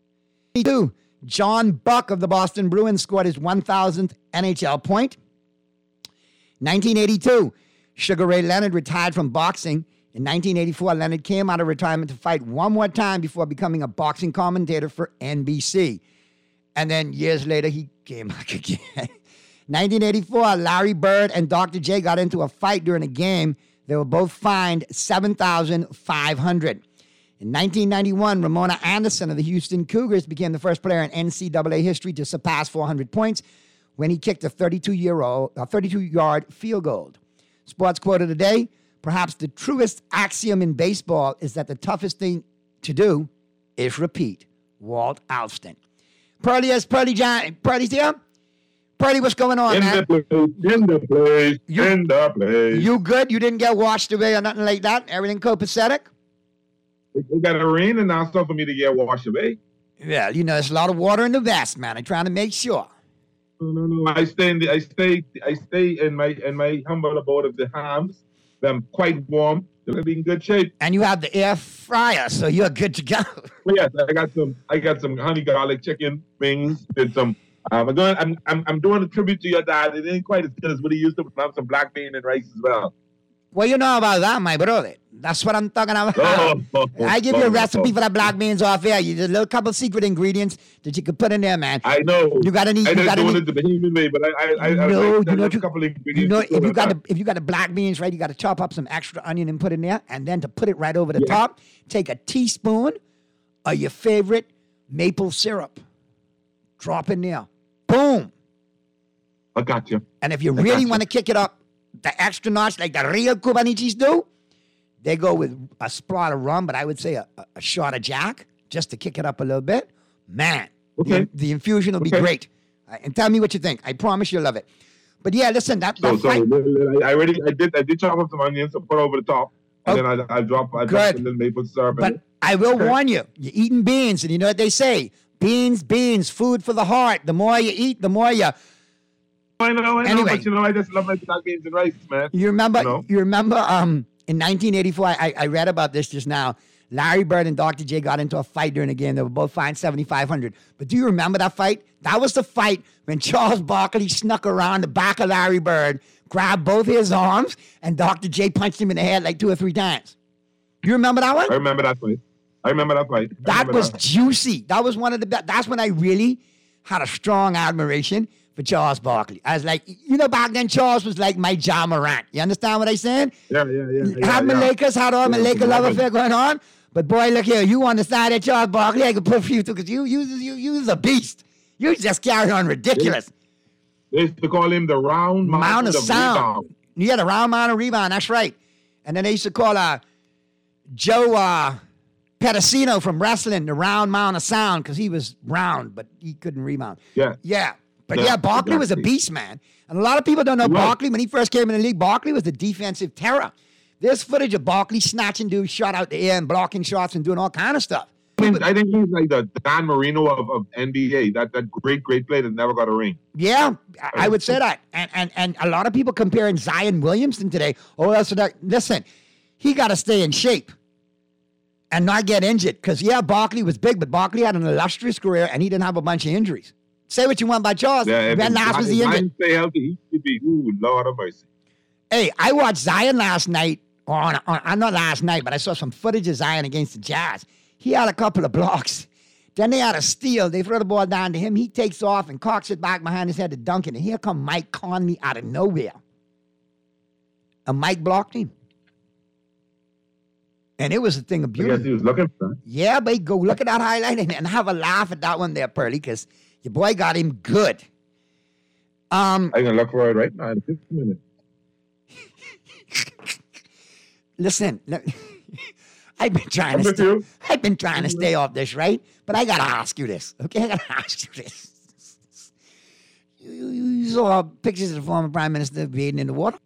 John Buck of the Boston Bruins scored his one thousandth N H L point. nineteen eighty-two, Sugar Ray Leonard retired from boxing. In nineteen eighty-four, Leonard came out of retirement to fight one more time before becoming a boxing commentator for N B C. And then years later, he came back again. nineteen eighty-four, Larry Bird and Doctor J got into a fight during a game. They were both fined seven thousand five dollars. In nineteen ninety-one, Ramona Anderson of the Houston Cougars became the first player in N C double A history to surpass four hundred points when he kicked a thirty-two-yard field goal. Sports quote of the day, perhaps the truest axiom in baseball is that the toughest thing to do is repeat. Walt Alston. Pearly is Pearly John. Pearly's here? Pearly, what's going on, in man? The place, in the place, you, in the place. You good? You didn't get washed away or nothing like that? Everything copacetic? It got a rain and now something for me to get washed away. Yeah, you know, there's a lot of water in the vest, man. I'm trying to make sure. No, no, no. I stay in the, I stay, I stay in my in my humble abode of the hams. They're quite warm. They're in good shape. And you have the air fryer, so you're good to go. Well, yes, I got some. I got some honey garlic chicken wings. Did some. Um, I'm going. I'm, I'm. I'm doing a tribute to your dad. It ain't quite as good as what he used to. But I have some black bean and rice as well. Well, you know about that, my brother. That's what I'm talking about. Oh, oh, oh, I give you a oh, recipe oh. for the black beans off here. You just a little couple secret ingredients that you could put in there, man. I know. You gotta need. I You just gotta doing need. it the Bohemian way, but I, I, I, No, I, I you I know a what you- couple of ingredients. You know, to if you go got with the if you got the black beans, right, you got to chop up some extra onion and put in there, and then to put it right over the Yeah. top, take a teaspoon of your favorite maple syrup, drop in there, boom. that. I got you. And if you I really gotcha. want to kick it up the extra notch, like the real Cubanichis do, they go with a splot of rum, but I would say a, a, a shot of Jack just to kick it up a little bit. Man, Okay. the, the infusion will be Okay. great. Uh, And tell me what you think. I promise you'll love it. But yeah, listen, that, So, that so fight, I already, I did, I did chop up some onions and put over the top, and then I, I drop, I drop Good. a little maple syrup. in but it. I will Okay. warn you, you're eating beans, and you know what they say? Beans, beans, food for the heart. The more you eat, the more you... I know, I know, Anyway. but you know, I just love my black beans and rice, man. You remember? You know? You remember? Um, in nineteen eighty-four, I, I read about this just now. Larry Bird and Doctor J got into a fight during the game. They were both fined seventy-five hundred. But do you remember that fight? That was the fight when Charles Barkley snuck around the back of Larry Bird, grabbed both his arms, and Doctor J punched him in the head like two or three times. You remember that one? I remember that fight. I remember that fight. I That remember was juicy. That was one of the best. That's when I really had a strong admiration for Charles Barkley. I was like, you know, back then Charles was like my Ja Morant. You understand what I'm saying? Yeah, yeah, yeah. yeah, had my yeah. Lakers, had all my Yeah, Laker yeah. love affair going on. But boy, look here, you on the side of Charles Barkley, I could put for you too, because you, you, you, you was a beast. You just carry on ridiculous. They used to call him the round Mound mound of of sound. rebound. Yeah, the round mound of rebound, that's right. And then they used to call uh, Joe uh, Pedicino from wrestling the round mound of sound, because he was round, but he couldn't rebound. Yeah. Yeah. But Yeah, yeah, Barkley was a exactly. beast, man. And a lot of people don't know He was. Barkley. When he first came in the league, Barkley was the defensive terror. There's footage of Barkley snatching dudes, shot out the air and blocking shots and doing all kind of stuff. I think, I think he's like the Dan Marino of, of N B A. That that great, great player that never got a ring. Yeah, I- I would say that. And and and a lot of people comparing Zion Williamson today. Oh, that's what that. Listen, he got to stay in shape and not get injured. Because, yeah, Barkley was big, but Barkley had an illustrious career and he didn't have a bunch of injuries. Say what you want about Charles. Yeah, when last was he injured? Zion stay healthy, he should be. Ooh, Lord of mercy. Hey, I watched Zion last night. On, on, on not last night, but I saw some footage of Zion against the Jazz. He had a couple of blocks. Then they had a steal. They throw the ball down to him. He takes off and cocks it back behind his head to dunk it. And here come Mike Conley out of nowhere. And Mike blocked him. And it was a thing of I beauty. guess he was looking for that. Yeah, but go look at that highlight and, and have a laugh at that one there, Pearly, because your boy got him good. Um, I'm gonna look for it right now in fifty minutes. Listen, let- I've been trying I'm to with stay, you. I've been trying to stay off this, right? But I gotta ask you this, okay? I gotta ask you this. You, you, you saw pictures of the former prime minister bathing in the water?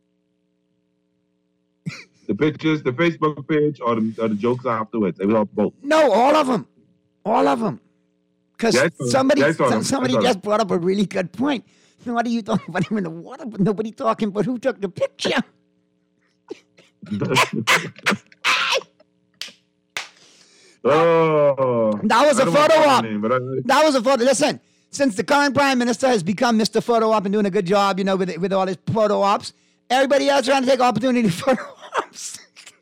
The pictures, the Facebook page, or the, or the jokes afterwards. They were all both. No, all of them, all of them. Because Yeah, I saw them. somebody, Yeah, I saw some- them. I somebody saw just them. brought up a really good point. What are you talking about him in the water? But nobody talking about who took the picture. Oh, That was I a don't want photo to op. name, but I- That was a photo. Listen, since the current prime minister has become Mister Photo Op and doing a good job, you know, with with all his photo ops, everybody else trying to take opportunity photo ops.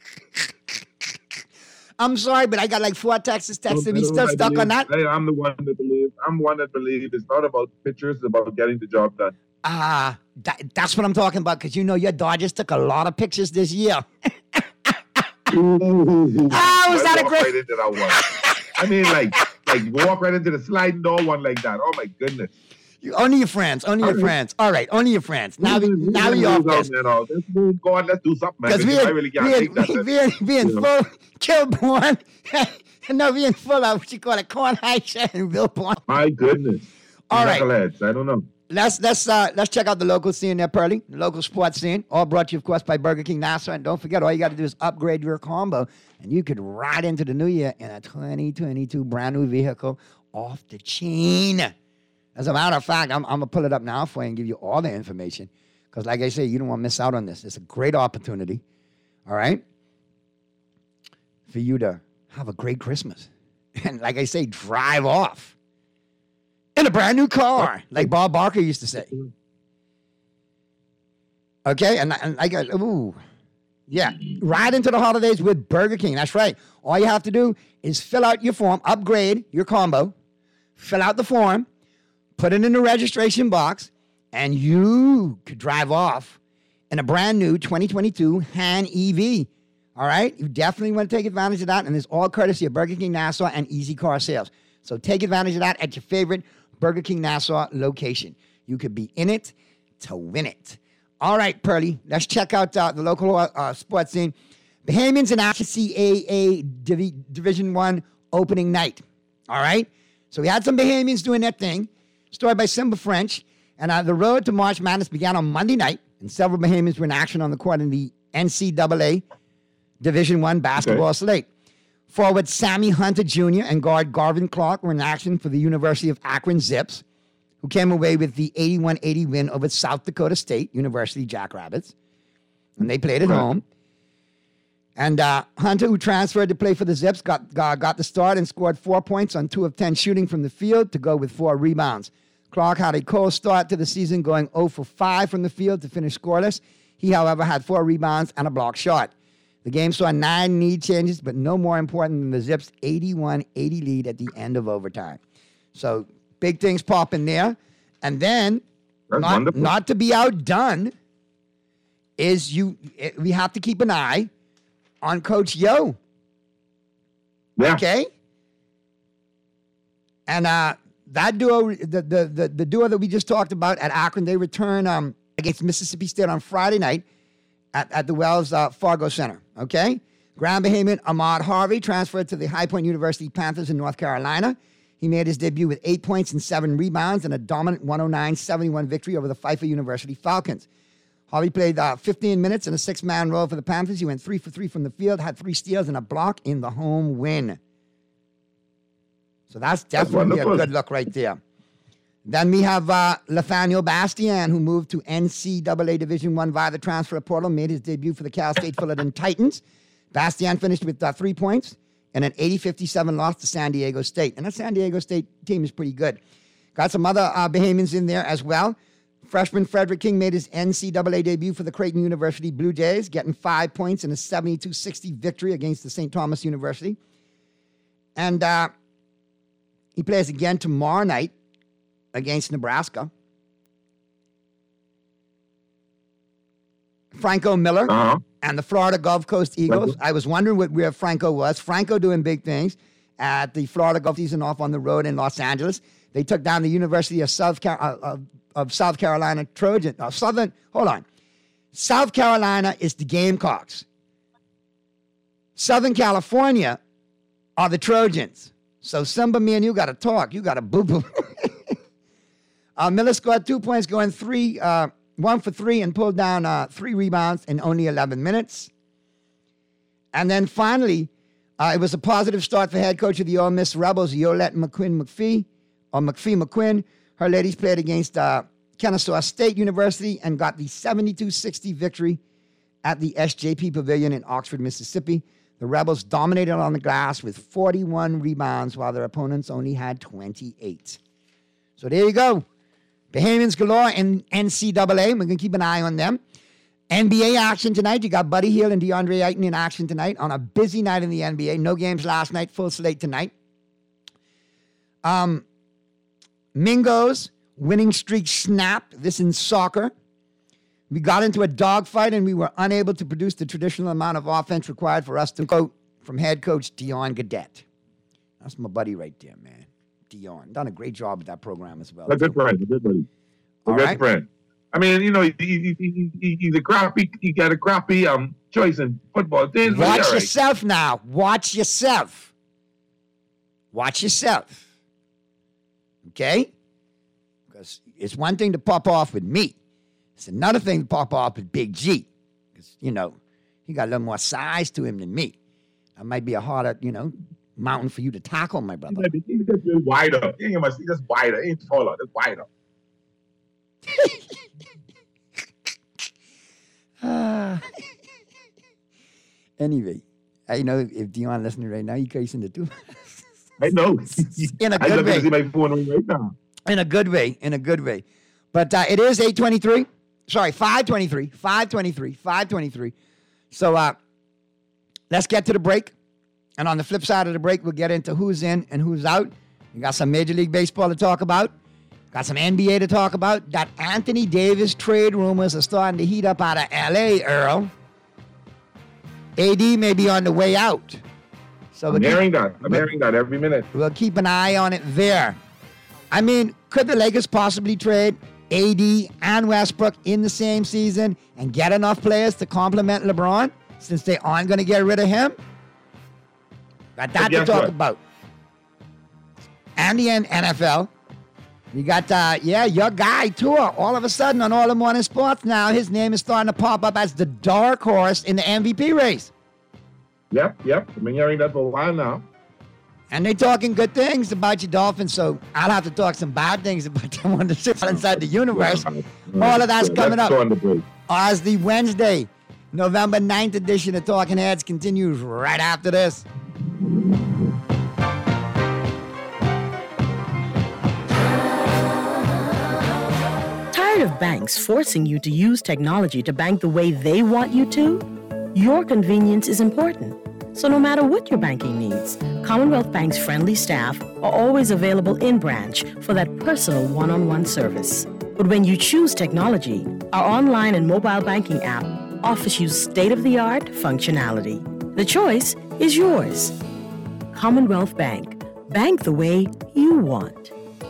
I'm sorry, but I got like four texts texting me, I still don't stuck on believe- that. I, I'm the one that believes. I'm one that believes it's not about pictures, it's about getting the job done. Ah, that, that's what I'm talking about, because you know your Dodgers took a lot of pictures this year. Ah, was that a great- Right into that one. I mean, like, like walk right into the sliding door one like that. Oh my goodness. You, only your friends, only your Okay. friends. All right, only your friends. Now we, now we off this. Man, oh, let's move on. Let's do something, man. Because we I in, really can't we take in, that. we, we in, we in You know. full Kilborn. No, we in full of what you call it, Corn Heights and Wilborn. My goodness. All right. Knuckleheads. I don't know. Let's let's uh, let's check out the local scene there, Pearly. The local sports scene. All brought to you, of course, by Burger King Nassau. And don't forget, all you got to do is upgrade your combo, and you could ride into the new year in a twenty twenty-two brand new vehicle off the chain. As a matter of fact, I'm, I'm going to pull it up now for you and give you all the information. Because like I say, you don't want to miss out on this. It's a great opportunity, all right, for you to have a great Christmas. And like I say, drive off in a brand new car, like Bob Barker used to say. Okay, and, and like, ooh, yeah, ride into the holidays with Burger King. That's right. All you have to do is fill out your form, upgrade your combo, fill out the form, put it in the registration box, and you could drive off in a brand new twenty twenty-two Han E V. All right? You definitely want to take advantage of that, and it's all courtesy of Burger King Nassau and Easy Car Sales. So take advantage of that at your favorite Burger King Nassau location. You could be in it to win it. All right, Pearly, let's check out uh, the local uh, sports scene. Bahamians in action, C A A Div- Division One opening night. All right? So we had some Bahamians doing their thing. Story by Simba French. And uh, the road to March Madness began on Monday night, and several Bahamians were in action on the court in the N C double A Division One basketball okay. slate. Forward Sammy Hunter Junior and guard Garvin Clark were in action for the University of Akron Zips, who came away with the eighty-one eighty win over South Dakota State University Jackrabbits. And they played at right. home. And uh, Hunter, who transferred to play for the Zips, got, got, got the start and scored four points on two of ten shooting from the field to go with four rebounds. Clark had a cold start to the season, going zero for five from the field to finish scoreless. He, however, had four rebounds and a block shot. The game saw nine need changes, but no more important than the Zips' eighty-one eighty lead at the end of overtime. So big things popping there. And then, not, not to be outdone, is you. we have to keep an eye on Coach Yo. Yeah. Okay? And uh, that duo, the, the, the, the duo that we just talked about at Akron, they return um, against Mississippi State on Friday night at, at the Wells uh, Fargo Center. Okay? Grand Bahamian Ahmad Harvey transferred to the High Point University Panthers in North Carolina. He made his debut with eight points and seven rebounds in a dominant one oh nine seventy-one victory over the Pfeiffer University Falcons. Harvey played uh, fifteen minutes in a six-man role for the Panthers. He went three for three from the field, had three steals and a block in the home win. So that's definitely that's a good look right there. Then we have uh, Nathaniel Bastian, who moved to N C double A Division One via the transfer portal, made his debut for the Cal State Fullerton Titans. Bastian finished with uh, three points and an eighty fifty-seven loss to San Diego State. And that San Diego State team is pretty good. Got some other uh, Bahamians in there as well. Freshman Frederick King made his N C double A debut for the Creighton University Blue Jays, getting five points in a seventy-two sixty victory against the Saint Thomas University. And uh, he plays again tomorrow night against Nebraska. Franco Miller uh-huh. and the Florida Gulf Coast Eagles. I was wondering what, where Franco was. Franco doing big things at the Florida Gulf season off on the road in Los Angeles. They took down the University of South Carolina. Uh, of South Carolina Trojan, uh, Southern, hold on. South Carolina is the Gamecocks. Southern California are the Trojans. So Simba, me and you got to talk. You got to boo-boo. uh, Miller scored two points, going three, uh, one for three, and pulled down uh, three rebounds in only eleven minutes. And then finally, uh, it was a positive start for head coach of the Ole Miss Rebels, Yolette McQuinn McPhee, or McPhee McQuinn. Her ladies played against uh, Kennesaw State University and got the seventy-two sixty victory at the S J P Pavilion in Oxford, Mississippi. The Rebels dominated on the glass with forty-one rebounds, while their opponents only had twenty-eight. So there you go. Bahamians galore in N C double A. We're going to keep an eye on them. N B A action tonight. You got Buddy Hield and DeAndre Ayton in action tonight on a busy night in the N B A. No games last night, full slate tonight. Um... Mingo's winning streak snapped. This in soccer. We got into a dogfight and we were unable to produce the traditional amount of offense required for us to quote from head coach Dion Gadet. That's my buddy right there, man. Dion. Done a great job with that program as well. A good friend. A good buddy. A All good right. friend. I mean, you know, he, he, he, he, he's a crappy, he got a crappy um, choice in football. Things Watch right. yourself now. Watch yourself. Watch yourself. Okay? Because it's one thing to pop off with me. It's another thing to pop off with Big G. Because, you know, he got a little more size to him than me. That might be a harder, you know, mountain for you to tackle, my brother. He's just wider. He ain't much. He's just wider. He ain't taller. Just wider. uh, anyway, I know if Dion listening right now, you guys in the two. I know. In a I good love to way. see my phone right now. In a good way. In a good way. But uh, it is eight twenty-three. Sorry, five twenty-three. five twenty-three. five twenty-three. So uh, let's get to the break. And on the flip side of the break, we'll get into who's in and who's out. We got some Major League Baseball to talk about. Got some N B A to talk about. That Anthony Davis trade rumors are starting to heat up out of L A, Earl. A D may be on the way out. So I'm we'll hearing keep, that. I'm we'll, hearing that every minute. We'll keep an eye on it there. I mean, could the Lakers possibly trade A D and Westbrook in the same season and get enough players to complement LeBron since they aren't going to get rid of him? Got that to talk what? about. And the N F L. We got, uh, yeah, your guy, Tua, all of a sudden on All the Morning Sports now, his name is starting to pop up as the dark horse in the M V P race. Yep, yep. I've been hearing that for a while now. And they talking good things about your Dolphins, so I'll have to talk some bad things about them on the six inside the universe. All of that's coming up as the Wednesday, November ninth edition of Talking Heads continues right after this. Tired of banks forcing you to use technology to bank the way they want you to? Your convenience is important. So no matter what your banking needs, Commonwealth Bank's friendly staff are always available in branch for that personal one-on-one service. But when you choose technology, our online and mobile banking app offers you state-of-the-art functionality. The choice is yours. Commonwealth Bank. Bank the way you want.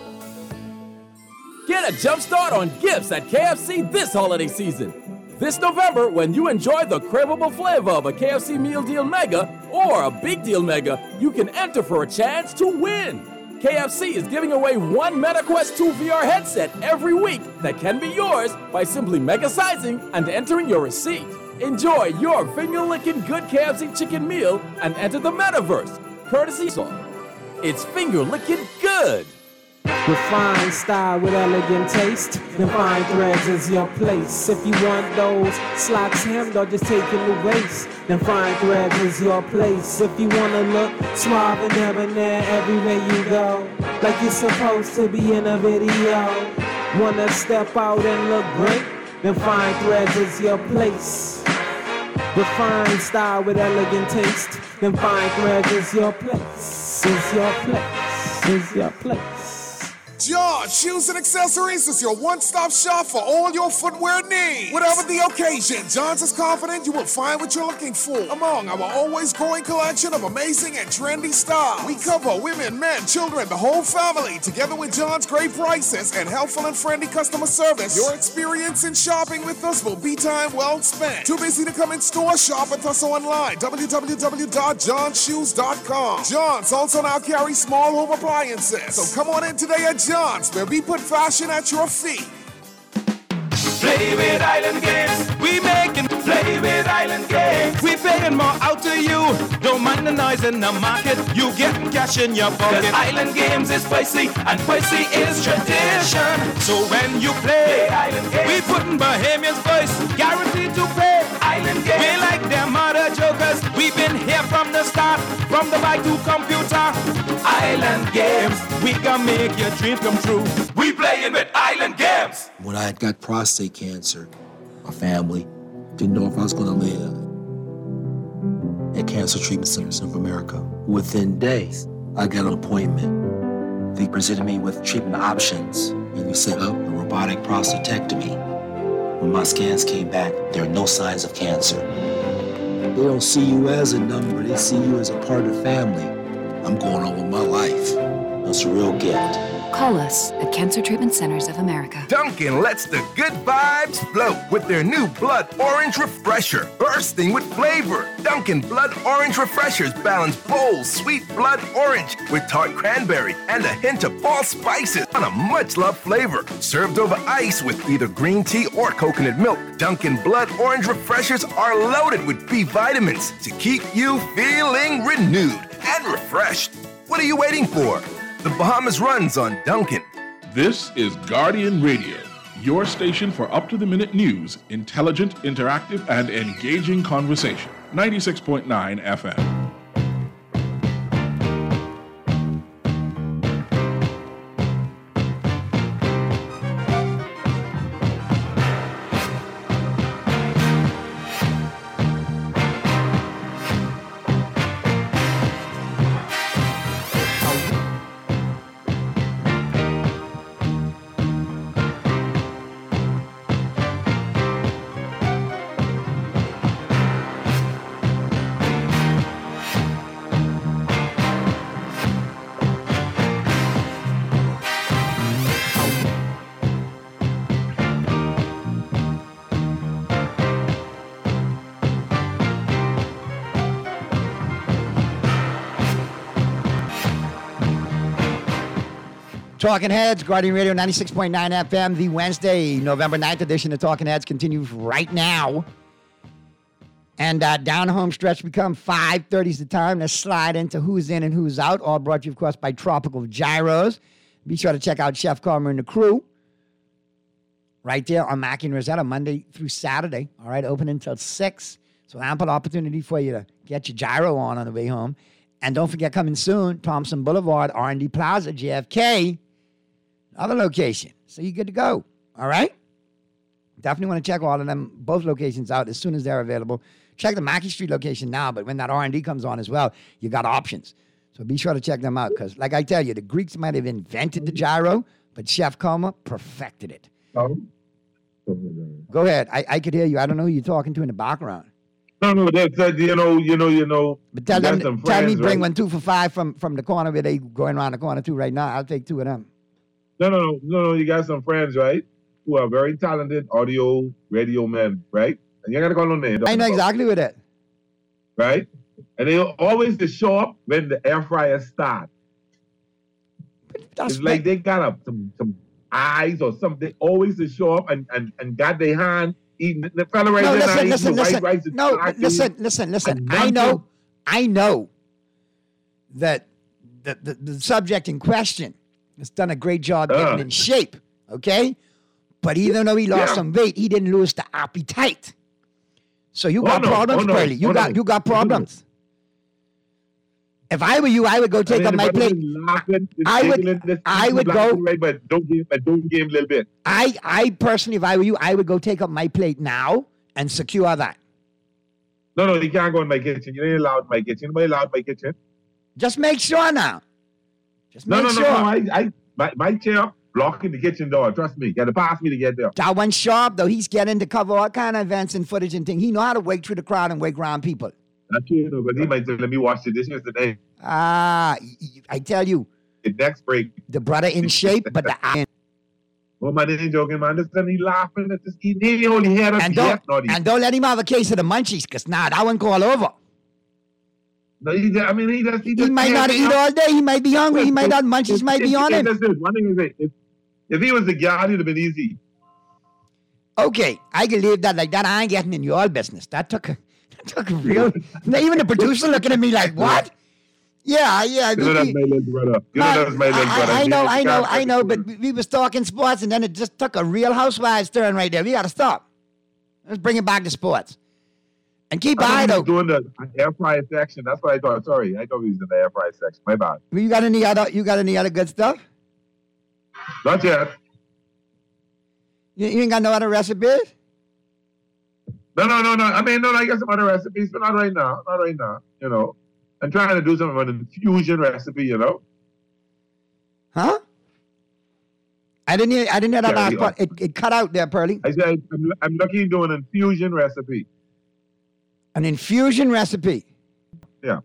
Get a jump start on gifts at K F C this holiday season. This November, when you enjoy the craveable flavor of a K F C Meal Deal Mega or a Big Deal Mega, you can enter for a chance to win. K F C is giving away one MetaQuest two V R headset every week that can be yours by simply mega-sizing and entering your receipt. Enjoy your finger-licking good K F C chicken meal and enter the metaverse, courtesy song. It's finger-licking good. Refined style with elegant taste. Then fine threads is your place. If you want those slacks hemmed or just taking the waist, then fine threads is your place. If you wanna look suave and debonair everywhere you go, like you're supposed to be in a video. Wanna step out and look great? Then fine threads is your place. Refined style with elegant taste. Then fine threads is your place. Is your place. Is your place. John Shoes and Accessories is your one-stop shop for all your footwear needs. Whatever the occasion, John's is confident you will find what you're looking for among our always growing collection of amazing and trendy styles. We cover women, men, children, the whole family. Together with John's great prices and helpful and friendly customer service, your experience in shopping with us will be time well spent. Too busy to come in store? Shop with us online. w w w dot john shoes dot com. John's also now carries small home appliances. So come on in today at John's, where we put fashion at your feet. Play with Island Games. We making play with Island Games. We paying more out to you. Don't mind the noise in the market. You getting cash in your pocket. 'Cause Island Games is spicy and spicy is tradition. So when you play, play Island Games, we putting Bahamians first. Guaranteed to pay. Island Games. We like them mother jokers. We've been here from the start. From the bike to computer. Island Games. We can make your dreams come true. We playing with Island Games. When I had got prostate cancer, my family didn't know if I was going to live. At Cancer Treatment Centers of America, within days, I got an appointment. They presented me with treatment options, and we set up a robotic prostatectomy. When my scans came back, there are no signs of cancer. They don't see you as a number, they see you as a part of the family. I'm going on with my life. That's a real gift. Call us at Cancer Treatment Centers of America. Dunkin' lets the good vibes flow with their new Blood Orange Refresher, bursting with flavor. Dunkin' Blood Orange Refreshers balance bold, sweet blood orange with tart cranberry and a hint of fall spices on a much-loved flavor. Served over ice with either green tea or coconut milk, Dunkin' Blood Orange Refreshers are loaded with B vitamins to keep you feeling renewed. and refreshed. What are you waiting for? The Bahamas runs on Dunkin'. This is Guardian Radio, your station for up-to-the-minute news, intelligent, interactive, and engaging conversation. ninety-six point nine F M. Talking Heads, Guardian Radio ninety-six point nine F M, the Wednesday, November ninth edition of Talking Heads continues right now. And uh, down the home stretch become five thirty is the time. Let's slide into who's in and who's out. All brought to you, of course, by Tropical Gyros. Be sure to check out Chef Carmer and the crew right there on Mackie and Rosetta, Monday through Saturday. All right, open until six. So ample opportunity for you to get your gyro on on the way home. And don't forget, coming soon, Thompson Boulevard, R and D Plaza, J F K. Other location. So you're good to go. All right? Definitely want to check all of them, both locations out as soon as they're available. Check the Mackey Street location now, but when that R and D comes on as well, you got options. So be sure to check them out because, like I tell you, the Greeks might have invented the gyro, but Chef Coma perfected it. Oh. Go ahead. I, I could hear you. I don't know who you're talking to in the background. No, no, that's, uh, you know, you know, you know. But tell them, some tell friends, me, bring right? one two for five from, from the corner where they going around the corner too right now. I'll take two of them. No, no, no, no, no. You got some friends, right, who are very talented audio, radio men, right? And you got to call them names. I know exactly what that. Right? And they always to show up when the air fryer starts. It's like they got a, some some eyes or something. They always to show up and, and, and got their hand eating. The fella right No, there listen, now listen, eating the white listen. rice and No, chicken. listen, listen, listen. And I nothing. know, I know that the, the, the subject in question has done a great job getting Uh. in shape, okay? But even though he lost Yeah. some weight, he didn't lose the appetite. So you Oh, got no. problems, Oh, no. Pearly. You Oh, got no. you got problems. If I were you, I would go take I up mean, my the brother plate. is laughing, is I would- giggling, this- I this would laughing, go- right, but don't give, but don't give him a little bit. I, I personally, if I were you, I would go take up my plate now and secure that. No, no, you can't go in my kitchen. You ain't allowed in my kitchen. Nobody allowed in my kitchen. Just make sure now. Just No, make no, no, sure. no. I, I, my, my chair blocking the kitchen door. Trust me. You got to pass me to get there. That one sharp, though, he's getting to cover all kind of events and footage and things. He know how to wake through the crowd and wake around people. That's true, though, but he might say, let me wash the dishes today. Ah, y- y- I tell you, The next break. the brother in shape, but the iron. Oh, man, they ain't joking, man. This time he laughing at this. He, he only had us And yes, don't, naughty. and don't let him have a case of the munchies, because now that one call over. No, he just, I mean, he just, he He just might not eat all day. He might be hungry. He might not, munchies might be on him. Listen, one thing is that if, if he was the guy, it'd have been easy. Okay, I can leave that like that. I ain't getting in your business. That took a, that took a real. Even the producer looking at me like, what? Yeah, yeah. You know that's my little brother. You know that's my little brother. I, I know, You I know, can't- I know, but we we was talking sports, and then it just took a real housewives turn right there. We got to stop. Let's bring it back to sports. And keep I eye, thought he though. was doing the air fryer section. That's what I thought. Sorry, I thought he was in the air fryer section. My bad. You got any other, you got any other good stuff? Not yet. You, you ain't got no other recipes? No, no, no, no. I mean, no, I got some other recipes, but not right now. Not right now. You know, I'm trying to do something with an infusion recipe. You know. Huh? I didn't hear, I didn't hear that Yeah, last yeah. part. It, it cut out there, Pearly. I said I'm, I'm looking to do an infusion recipe. An infusion recipe. Yeah.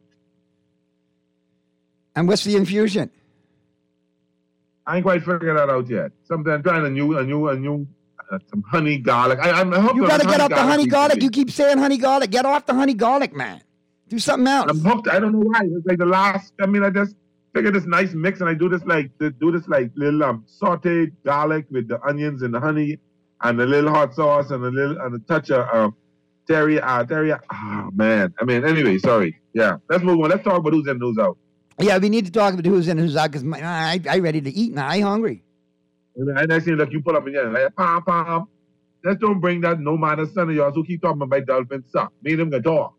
And what's the infusion? I ain't quite figured that out yet. Something I'm trying a new, a new, a new, uh, some honey garlic. I, I'm hoping You on got to get off the honey garlic. recipe. You keep saying honey garlic. Get off the honey garlic, man. Do something else. I'm hooked. I don't know why. It's like the last. I mean, I just figured this nice mix, and I do this like do this like little um, sautéed garlic with the onions and the honey, and a little hot sauce and a little and a touch of um, Terry, uh, Terry, oh man. I mean, anyway, sorry. Yeah, let's move on. Let's talk about who's in and who's out. Yeah, we need to talk about who's in and who's out because I I ready to eat now. I hungry. And next thing, look, you pull up again, like, pom, pom. Let's don't bring that no man son of yours who keep talking about Dolphins suck. Me and him can talk.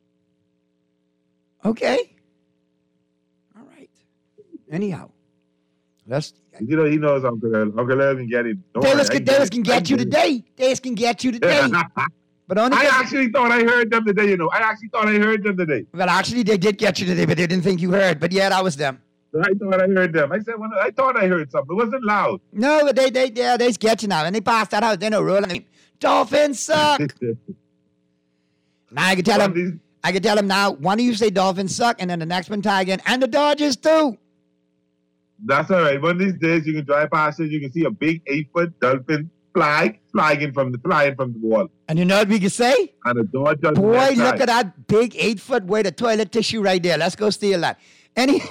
Okay. All right. Anyhow, let's. You know, he knows Uncle Earl. Uncle Earl can get it. Dallas can, Dallas can get you today. Dallas can get you today. But only I actually thought I heard them today, you know. I actually thought I heard them today. Well, actually, they did get you today, but they didn't think you heard. But yeah, that was them. I thought I heard them. I said, well, I thought I heard something. It wasn't loud. No, but they, they, yeah, they get you now. And they passed that out. They know rolling. Dolphins suck. Now I can tell them, I can tell them now, one of you say Dolphins suck, and then the next one tie again, and the Dodgers too. That's all right. One of these days, you can drive past it, you can see a big eight-foot dolphin flag flying from the flying from the wall. And you know what we can say? And the Dodgers. Boy, look at that big eight-foot weight of toilet tissue right there. Let's go steal that. Any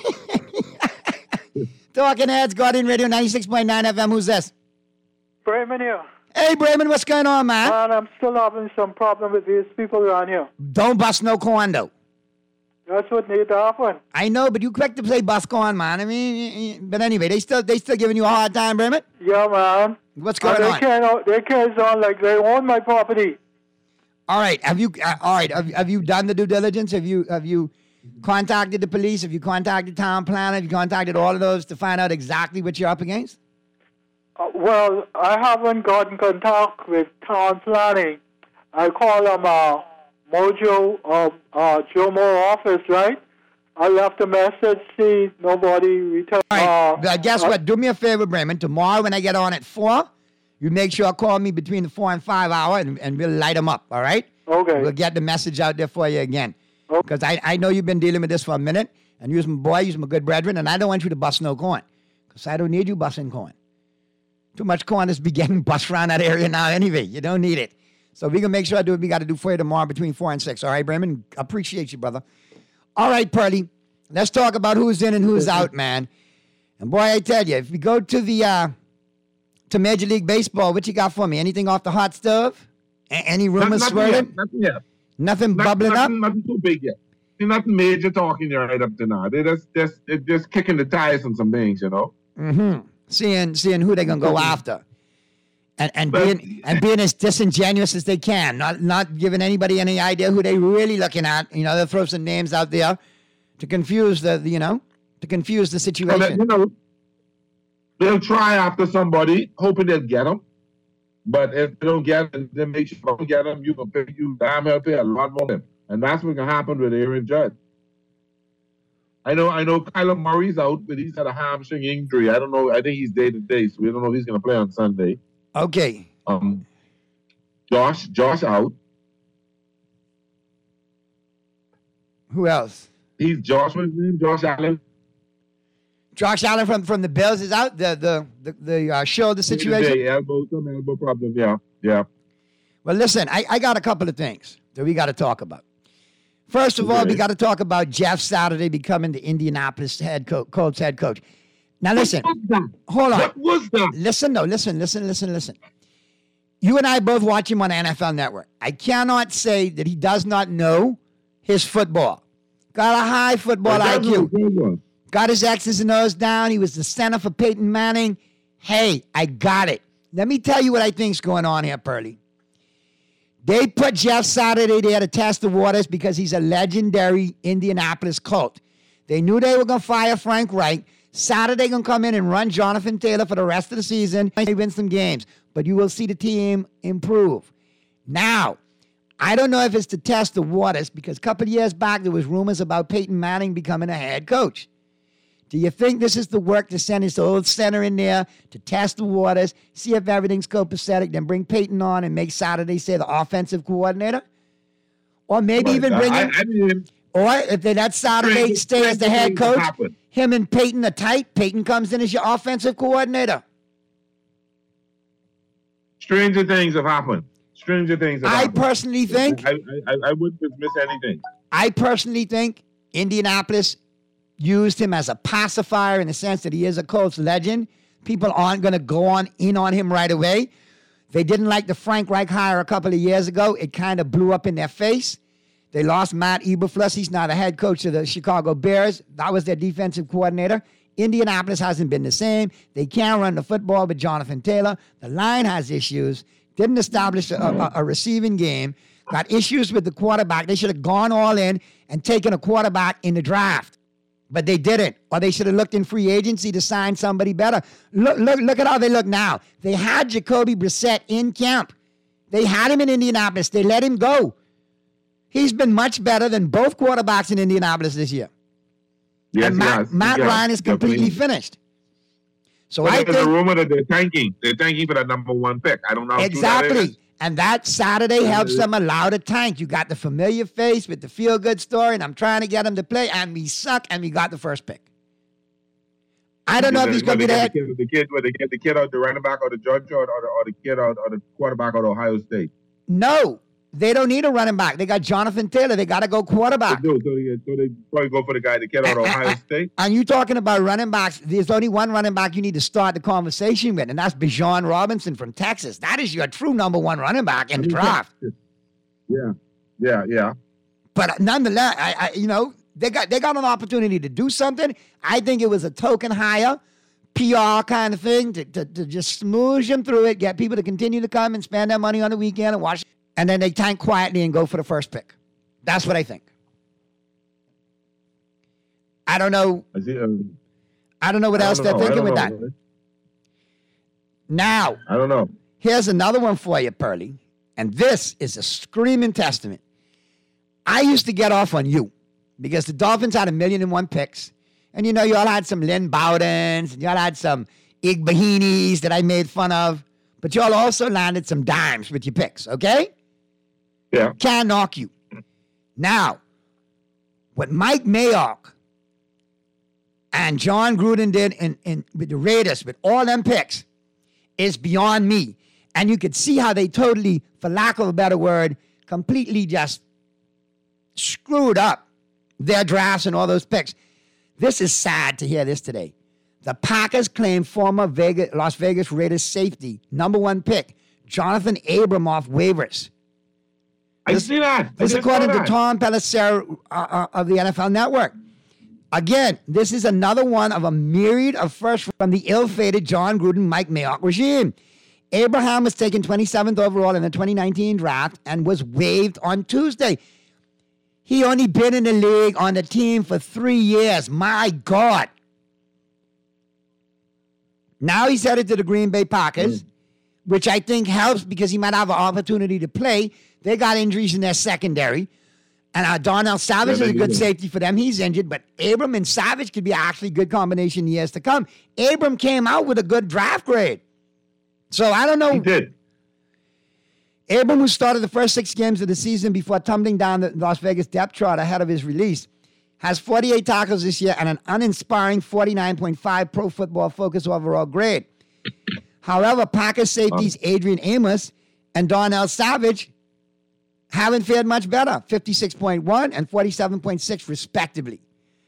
Talking Heads, Guardian Radio ninety-six point nine F M. Who's this? Brayman here. Hey, Brayman, what's going on, man? Man, I'm still having some problem with these people around here. Don't bust no corn, though. That's what need to happen. I know, but you quick to play bust corn, man. I mean, but anyway, they still they still giving you a hard time, Brayman? Yeah, man. What's going and they on? Can't, they carry on like they own my property. All right, have you? Uh, all right, have, have you done the due diligence? Have you have you contacted the police? Have you contacted town planner? Have you contacted all of those to find out exactly what you're up against? Uh, well, I haven't gotten contact with town planning. I call them uh, Mojo uh, uh, Joe Moore office, right? I left a message, see nobody returned. All right, uh, but guess uh, what? Do me a favor, Brayman. Tomorrow when I get on at four, you make sure I call me between the four and five hour, and, and we'll light them up, all right? Okay. We'll get the message out there for you again. Because I, I know you've been dealing with this for a minute, and you're my boy, you're my good brethren, and I don't want you to bust no corn. Because I don't need you busting corn. Too much corn is be getting bust around that area now anyway. You don't need it. So we can make sure I do what we got to do for you tomorrow between four and six. All right, Brayman? Appreciate you, brother. All right, Pearly. Let's talk about who's in and who's out, man. And boy, I tell you, if we go to the uh, to Major League Baseball, what you got for me? Anything off the hot stove? A- any rumors nothing swirling? Yet, nothing yet. Nothing Not, bubbling nothing, up? Nothing too big yet. There's nothing major talking there right up to now. They're just, just, they're just kicking the tires on some things, you know. Mm-hmm. Seeing, seeing who they're gonna go after, and and But- being and being as disingenuous as they can, not not giving anybody any idea who they really looking at. You know, they'll throw some names out there to confuse the, the you know, to confuse the Well, situation. you know, they'll try after somebody, hoping they'll get them. But if they don't get them, then make sure if they don't get them, you can pay you damn well pay a lot more than them. And that's what can happen with Aaron Judge. I know, I know Kyler Murray's out, but he's had a hamstring injury. I don't know. I think he's day to day, so we don't know if he's going to play on Sunday. Okay. Um, Josh, Josh out. Who else? He's Josh. What's his name? Josh Allen. Josh Allen from, from the Bills is out. The the the, the uh, shoulder situation. Day, elbow, some elbow problem. Yeah, yeah. Well, listen, I, I got a couple of things that we got to talk about. First of all, we got to talk about Jeff Saturday becoming the Indianapolis head coach, Colts head coach. Now, listen. Hold on. What was that? Listen, no, listen, listen, listen, listen. You and I both watch him on N F L Network. I cannot say that he does not know his football. Got a high football I Q. Got his X's and O's down. He was the center for Peyton Manning. Hey, I got it. Let me tell you what I think's going on here, Pearly. They put Jeff Saturday there to test the waters because he's a legendary Indianapolis Colt. They knew they were going to fire Frank Reich. Saturday going to come in and run Jonathan Taylor for the rest of the season. They win some games, but you will see the team improve. Now, I don't know if it's to test the waters because a couple of years back there was rumors about Peyton Manning becoming a head coach. Do you think this is the work to send his old center in there to test the waters, see if everything's copacetic, then bring Peyton on and make Saturday, say, the offensive coordinator? Or maybe But, even uh, bring I- him, I mean, or if they let Saturday Strange- stay as the strange head things coach, happen. him and Peyton are tight. Peyton comes in as your offensive coordinator. Stranger things have happened. Stranger things have I happened. personally think, I, I, I wouldn't dismiss anything. I personally think Indianapolis used him as a pacifier in the sense that he is a Colts legend. People aren't going to go on in on him right away. They didn't like the Frank Reich hire a couple of years ago. It kind of blew up in their face. They lost Matt Eberflus. He's now the head coach of the Chicago Bears. That was their defensive coordinator. Indianapolis hasn't been the same. They can't run the football with Jonathan Taylor. The line has issues. Didn't establish a, a, a receiving game. Got issues with the quarterback. They should have gone all in and taken a quarterback in the draft. But they didn't. Or they should have looked in free agency to sign somebody better. Look, look, look at how they look now. They had Jacoby Brissett in camp. They had him in Indianapolis. They let him go. He's been much better than both quarterbacks in Indianapolis this year. Yes, and Matt, yes, Matt yes, Ryan is completely definitely. finished. So But I there's think a rumor that they're tanking. They're tanking for that number one pick. I don't know how true that exactly. is. And that Saturday helps them allow the tank. You got the familiar face with the feel-good story, and I'm trying to get him to play, and we suck, and we got the first pick. I don't know if he's going to be the there. head. The kid, where they get the kid out, the running back, or the Georgia, or the, or the kid out, or the quarterback out of Ohio State. No, they don't need a running back. They got Jonathan Taylor. They got to go quarterback. They do, so, they, so they probably go for the guy, the kid out of Ohio State. And you talking about running backs, there's only one running back you need to start the conversation with, and that's Bijan Robinson from Texas. That is your true number one running back in the draft. Yeah, yeah, yeah. But nonetheless, I, I, you know, they got they got an opportunity to do something. I think it was a token hire, P R kind of thing, to, to, to just smooth them through it, get people to continue to come and spend their money on the weekend and watch, and then they tank quietly and go for the first pick. That's what I think. I don't know. I, see, um, I don't know what I else don't they're know. I thinking don't with know. that. Now, I don't know. Here's another one for you, Pearly. And this is a screaming testament. I used to get off on you because the Dolphins had a million and one picks. And, you know, you all had some Lynn Bowdens and you all had some Igbahinis that I made fun of. But you all also landed some dimes with your picks, okay? Yeah. Can't knock you. Now, what Mike Mayock and John Gruden did in, in, with the Raiders, with all them picks, is beyond me. And you could see how they totally, for lack of a better word, completely just screwed up their drafts and all those picks. This is sad to hear this today. The Packers claim former Vegas, Las Vegas Raiders safety, number one pick, Jonathan Abram off waivers. I this, see that. This I according that. to Tom Pelissero uh, uh, of the N F L Network. Again, this is another one of a myriad of firsts from the ill-fated John Gruden, Mike Mayock regime. Abraham was taken twenty-seventh overall in the twenty nineteen draft and was waived on Tuesday. He only been in the league on the team for three years. My God. Now he's headed to the Green Bay Packers, mm. which I think helps because he might have an opportunity to play. They got injuries in their secondary. And uh, Darnell Savage yeah, is a good safety for them. He's injured. But Abram and Savage could be actually a good combination in years to come. Abram came out with a good draft grade. So I don't know. He did. Abram, who started the first six games of the season before tumbling down the Las Vegas depth chart ahead of his release, has forty-eight tackles this year and an uninspiring forty-nine point five Pro Football Focus overall grade. However, Packers safeties Adrian Amos and Darnell Savage haven't fared much better, fifty-six point one and forty-seven point six respectively.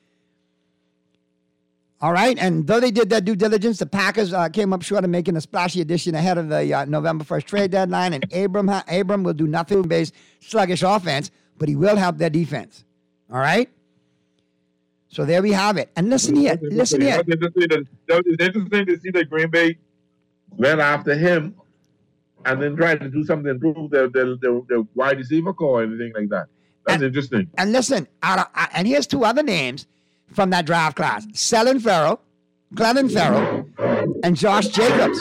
All right, and though they did their due diligence, the Packers uh, came up short of making a splashy addition ahead of the uh, November first trade deadline, and Abram, ha- Abram will do nothing based sluggish offense, but he will help their defense. All right? So there we have it. And listen here, listen here. It's interesting to see that Green Bay went after him and then tried to do something to improve their, their, their, their wide receiver core or anything like that. That's and, interesting. And listen, uh, uh, and here's two other names from that draft class. Clelin Ferrell, Clelin Ferrell, and Josh Jacobs.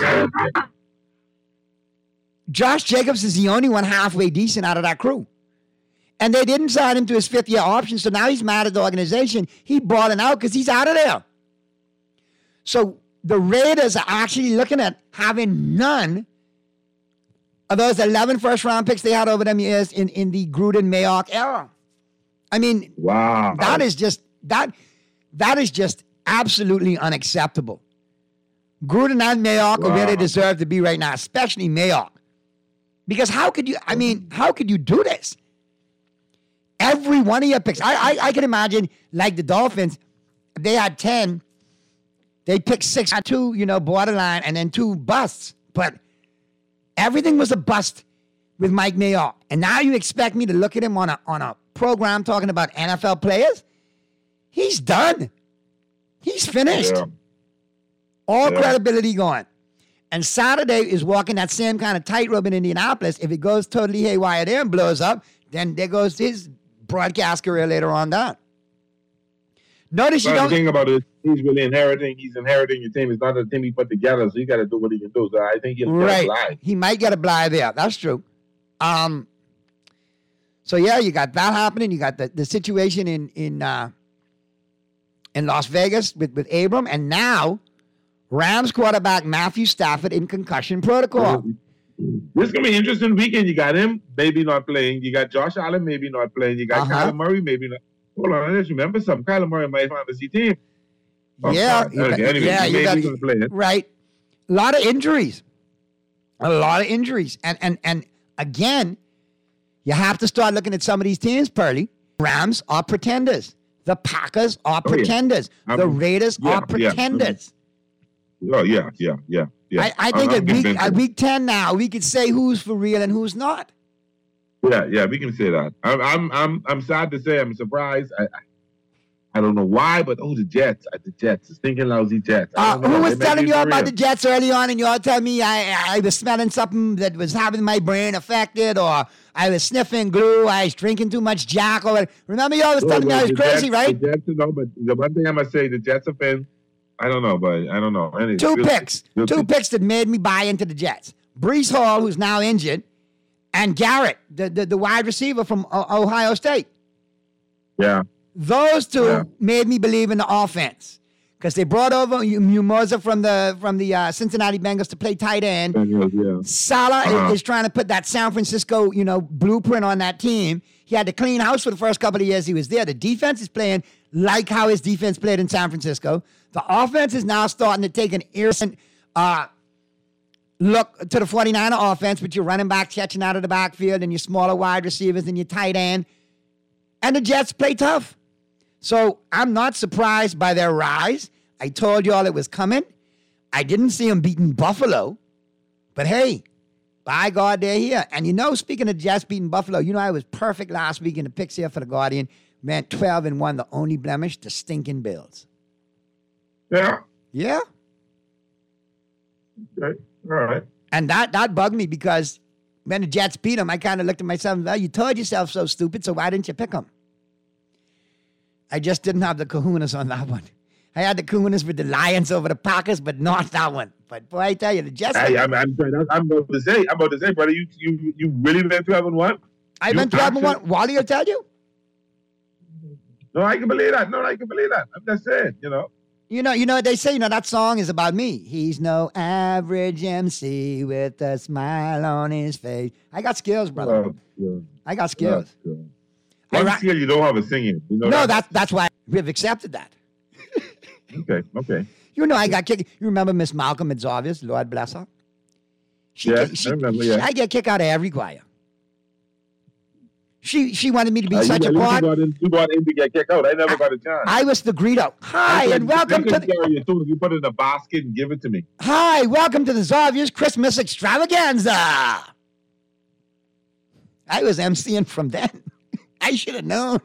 Josh Jacobs is the only one halfway decent out of that crew. And they didn't sign him to his fifth-year option, so now he's mad at the organization. He balling out because he's out of there. So the Raiders are actually looking at having none of those eleven first-round picks they had over them years in, in the Gruden-Mayock era. I mean, wow, that is just that that is just absolutely unacceptable. Gruden and Mayock wow. are where they deserve to be right now, especially Mayock. Because how could you, I mean, how could you do this? Every one of your picks, I, I, I can imagine, like the Dolphins, they had ten, they picked six, two, you know, borderline, and then two busts. But Everything was a bust with Mike Mayock. And now you expect me to look at him on a on a program talking about N F L players? He's done. He's finished. Yeah. All yeah. credibility gone. And Saturday is walking that same kind of tightrope in Indianapolis. If it goes totally haywire there and blows up, then there goes his broadcast career later on down. Notice well, you don't... The thing about it, he's really inheriting. He's inheriting your team. It's not a team he put together, so you got to do what he can do. So I think he'll right. get a bly. He might get a bly there. That's true. Um. So yeah, you got that happening. You got the, the situation in in uh, in Las Vegas with with Abram, and now Rams quarterback Matthew Stafford in concussion protocol. This is gonna be an interesting weekend. You got him maybe not playing. You got Josh Allen maybe not playing. You got Uh-huh. Kyler Murray maybe not. Hold on, let's remember something. Kyler Murray in my fantasy team. Oh, yeah, God. you got, Okay, anyway, yeah, you got, gonna play it. right. A lot of injuries, a lot of injuries, and and and again, you have to start looking at some of these teams. Pearly, Rams are pretenders. The Packers are Oh, yeah. pretenders. I'm- the Raiders yeah, are yeah. pretenders. Oh yeah, yeah, yeah, yeah. I, I think I'm- at I'm week convinced. at week ten now, we could say who's for real and who's not. Yeah, yeah, we can say that. I'm, I'm, I'm, I'm sad to say I'm surprised. I, I, I don't know why, but oh, the Jets, uh, the Jets, the stinking lousy Jets. I Uh, don't know. who was They may telling be you for about real. the Jets early on, and you all tell me I, I was smelling something that was having my brain affected, or I was sniffing glue, I was drinking too much Jack, or whatever. Remember you always No, telling me I but was the crazy, Jets, right? The Jets, no, but the one thing I must say, the Jets have been, I don't know, but I don't know. Anyway, Two we'll- picks. we'll Two see. picks that made me buy into the Jets. Brees Hall, who's now injured, and Garrett, the, the, the wide receiver from O- Ohio State. Yeah. Those two Yeah. made me believe in the offense because they brought over Mumoza from the from the uh, Cincinnati Bengals to play tight end. Yeah. Salah is- Uh-huh. is trying to put that San Francisco, you know, blueprint on that team. He had to clean house for the first couple of years he was there. The defense is playing like how his defense played in San Francisco. The offense is now starting to take an innocent uh, look to the 49er offense with your running back catching out of the backfield and your smaller wide receivers and your tight end. And the Jets play tough. So I'm not surprised by their rise. I told y'all it was coming. I didn't see them beating Buffalo. But hey, by God, they're here. And you know, speaking of Jets beating Buffalo, you know I was perfect last week in the picks here for the Guardian. Man, twelve and one, the only blemish, the stinking Bills. Yeah. Yeah. Okay. All right. And that that bugged me because when the Jets beat them, I kind of looked at myself and thought, you told yourself so stupid, so why didn't you pick them? I just didn't have the kahunas on that one. I had the kahunas with the Lions over the Packers, but not that one. But boy, I tell you, the Jets. Hey, I'm, I'm, I'm about to say, I'm about to say, brother, you you you really went twelve and one? I went twelve and one. Wally will tell you. No, I can believe that. No, I can believe that. I'm just saying, you know. You know, you know what they say, you know, that song is about me. He's no average M C with a smile on his face. I got skills, brother. Oh, yeah. I got skills. Yeah, yeah. One ra- skill you don't have a singing. You know no, that? that's that's why we've accepted that. Okay, okay. You know, I got kicked. You remember Miss Malcolm at Zarvius? Lord bless her. She, Yeah, ki- she, I remember, she- yeah. I get kicked out of every choir. She she wanted me to be Uh, such you, a you part. got in, you got in to get kicked out. I never got a chance. I was the greeter. Hi, I said, and welcome you to can the, carry it too. You put it in a basket and give it to me. Hi, welcome to the Zarvius Christmas Extravaganza. I was emceeing from then. I should have known.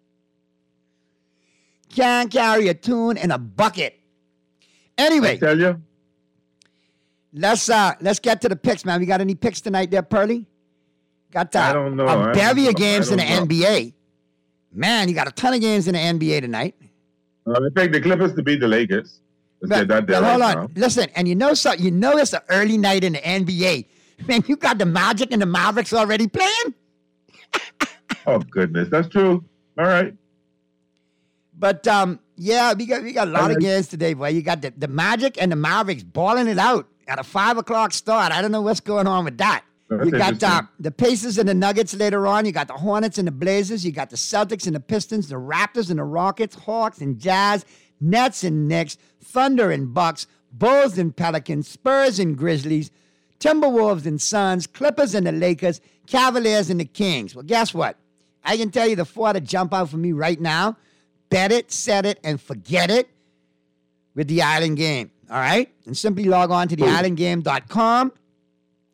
Can't carry a tune in a bucket. Anyway, I tell you. let's uh let's get to the picks, man. We got any picks tonight there, Pearly? Got uh, I don't know. I a don't bevy know. of games I in the don't know. N B A. Man, you got a ton of games in the N B A tonight. Uh, I picked the Clippers to beat the Lakers. Let's But, get that there but hold right on. now. Listen, and you know something, you know it's an early night in the N B A. Man, you got the Magic and the Mavericks already playing? Oh goodness, that's true. All right. But um, yeah, we got we got a lot of games today, boy. You got the, the Magic and the Mavericks balling it out at a five o'clock start. I don't know what's going on with that. That's you got uh, interesting. the Pacers and the Nuggets later on. You got the Hornets and the Blazers. You got the Celtics and the Pistons, the Raptors and the Rockets, Hawks and Jazz, Nets and Knicks, Thunder and Bucks, Bulls and Pelicans, Spurs and Grizzlies, Timberwolves and Suns, Clippers and the Lakers, Cavaliers and the Kings. Well, guess what? I can tell you the four that jump out for me right now. Bet it, set it, and forget it with the Island Game. All right? And simply log on to the island game dot com.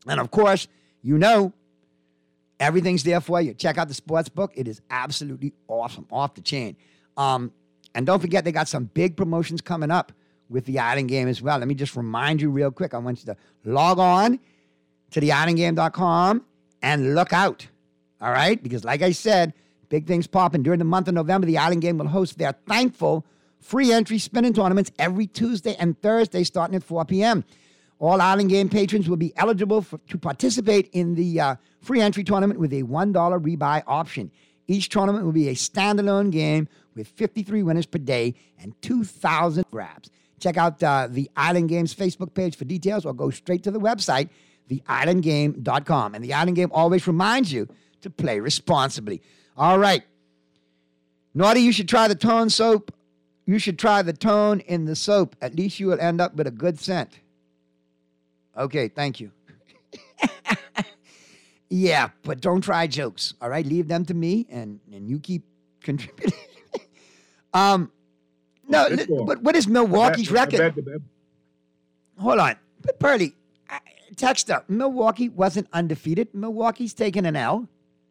And of course, you know, everything's there for you. Check out the sports book. It is absolutely awesome, off the chain. Um, and don't forget, they got some big promotions coming up with the Island Game as well. Let me just remind you real quick. I want you to log on to the island game dot com and look out, all right? Because like I said, big things popping. During the month of November, the Island Game will host their thankful free entry spinning tournaments every Tuesday and Thursday starting at four p.m. All Island Game patrons will be eligible for, to participate in the uh, free entry tournament with a one dollar rebuy option. Each tournament will be a standalone game with fifty-three winners per day and two thousand grabs. Check out uh, the Island Games Facebook page for details or go straight to the website, the island game dot com. And the Island Game always reminds you to play responsibly. All right. Naughty, you should try the Tone soap. You should try the Tone in the soap. At least you will end up with a good scent. Okay, thank you. Yeah, but don't try jokes, all right? Leave them to me, and, and you keep contributing. um, no, li- but what is Milwaukee's record? Hold on. But Pearly, I- text her. Milwaukee wasn't undefeated. Milwaukee's taking an L.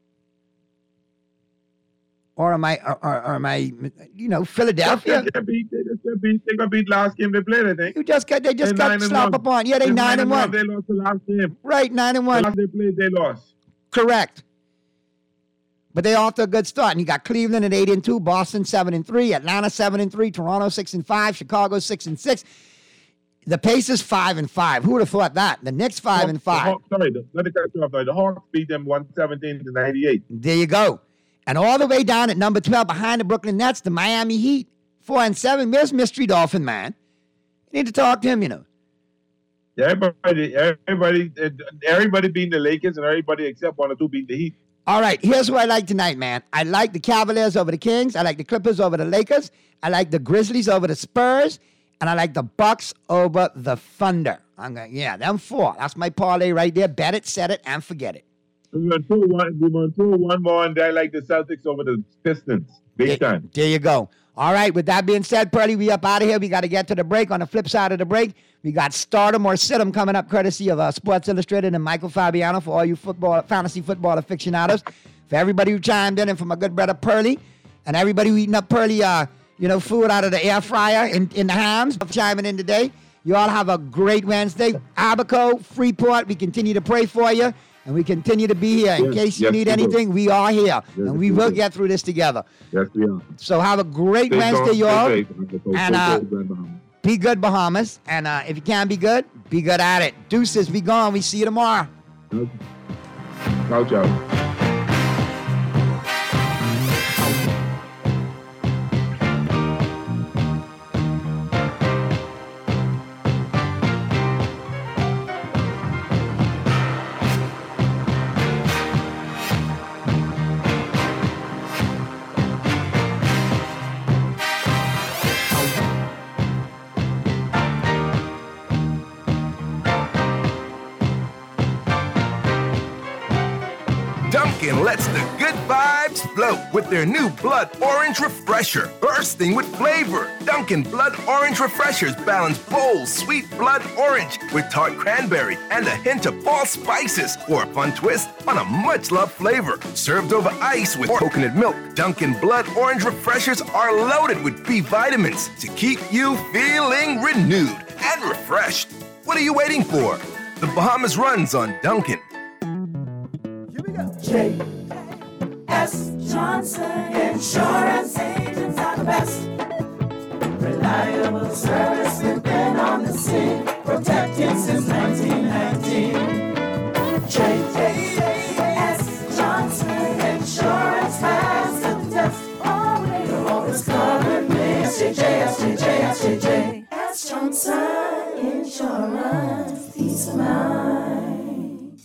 Or am I, or, or, or am I, you know, Philadelphia? They got beat, they just got beat, they got beat last game they played, I think. You just got, they just They're got slapped up on. Yeah, they They're nine and one. They lost the last game. Right, nine and one. The last they played, they lost. Correct. But they off to a good start. And you got Cleveland at eight and two, Boston seven and three, Atlanta seven and three, Toronto six and five, Chicago six and six. The Pacers five and five. Who would have thought that? The Knicks five and five. The Hawks, sorry, the, let me cut you off. The Hawks beat them one seventeen to ninety-eight. There you go. And all the way down at number twelve behind the Brooklyn Nets, the Miami Heat, four and seven. Where's Mystery Dolphin, man? You need to talk to him, you know. Yeah, everybody, everybody, everybody beating the Lakers, and everybody except one or two beating the Heat. All right, here's what I like tonight, man. I like the Cavaliers over the Kings. I like the Clippers over the Lakers. I like the Grizzlies over the Spurs. And I like the Bucks over the Thunder. I'm going, yeah, them four. That's my parlay right there. Bet it, set it, and forget it. We're going to throw one, we're going to throw one more, and I like the Celtics over the Pistons. Big there, time. There you go. All right, with that being said, Pearly, we up out of here. We got to get to the break. On the flip side of the break, we got Stardom or Sit 'em coming up, courtesy of uh, Sports Illustrated and Michael Fabiano for all you football, fantasy football aficionados. For everybody who chimed in, and for my good brother Pearly, and everybody who eating up Pearly, uh, you know, food out of the air fryer in, in the hams, chiming in today. You all have a great Wednesday. Abaco, Freeport, we continue to pray for you. And we continue to be here. In yes, case you yes, need we anything, will. we are here. Yes, and we we will will. get through this together. Yes, we are. So have a great Stay Wednesday, strong, y'all. stay safe. And uh, be good, Bahamas. And uh, if you can't be good, be good at it. Deuces, be gone. We see you tomorrow. Ciao, ciao. Dunkin' lets the good vibes flow with their new Blood Orange Refresher, bursting with flavor. Dunkin' Blood Orange Refreshers balance bold, sweet blood orange with tart cranberry and a hint of fall spices for a fun twist on a much-loved flavor. Served over ice with coconut milk, Dunkin' Blood Orange Refreshers are loaded with B vitamins to keep you feeling renewed and refreshed. What are you waiting for? The Bahamas runs on Dunkin'. J S Johnson Insurance Agents are the best. Reliable service, we've been on the scene, protecting since nineteen nineteen. J S Johnson Insurance has the test. Always, always covered me. J S, J S, J S Johnson Insurance, peace of mind.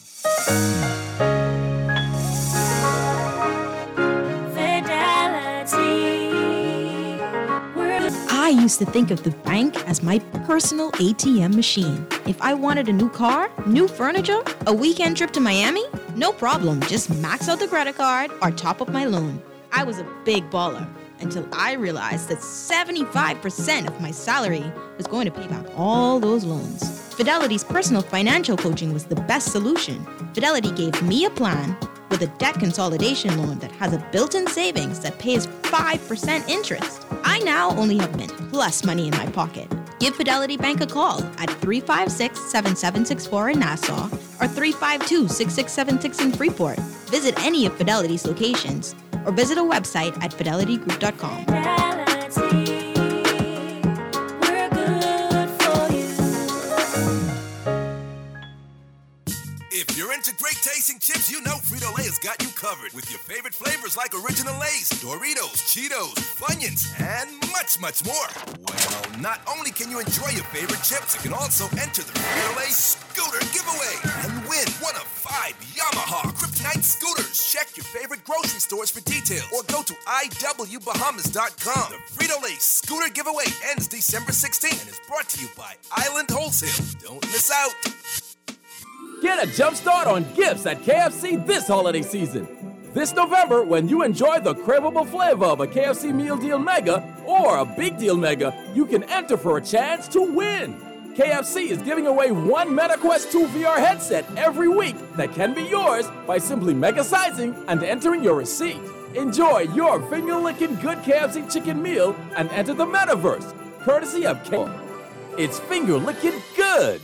I used to think of the bank as my personal A T M machine. If I wanted a new car, new furniture, a weekend trip to Miami, no problem. Just max out the credit card or top up my loan. I was a big baller. until I realized that seventy-five percent of my salary was going to pay back all those loans. Fidelity's personal financial coaching was the best solution. Fidelity gave me a plan with a debt consolidation loan that has a built-in savings that pays five percent interest. I now only have Mint plus money in my pocket. Give Fidelity Bank a call at three five six, seven seven six four in Nassau or three five two, six six seven six in Freeport. Visit any of Fidelity's locations or visit a website at fidelity group dot com. If you're into great tasting chips, you know Frito-Lay has got you covered with your favorite flavors like Original Lay's, Doritos, Cheetos, Funyuns, and much, much more. Well, not only can you enjoy your favorite chips, you can also enter the Frito-Lay Scooter Giveaway and win one of five Yamaha Kryptonite scooters. Check your favorite grocery stores for details or go to I W Bahamas dot com. The Frito-Lay Scooter Giveaway ends December sixteenth and is brought to you by Island Wholesale. Don't miss out. Get a jump start on gifts at K F C this holiday season. This November, when you enjoy the craveable flavor of a K F C Meal Deal Mega or a Big Deal Mega, you can enter for a chance to win. K F C is giving away one MetaQuest two V R headset every week that can be yours by simply mega-sizing and entering your receipt. Enjoy your finger-licking good K F C chicken meal and enter the metaverse, courtesy of K F C. It's finger-licking good.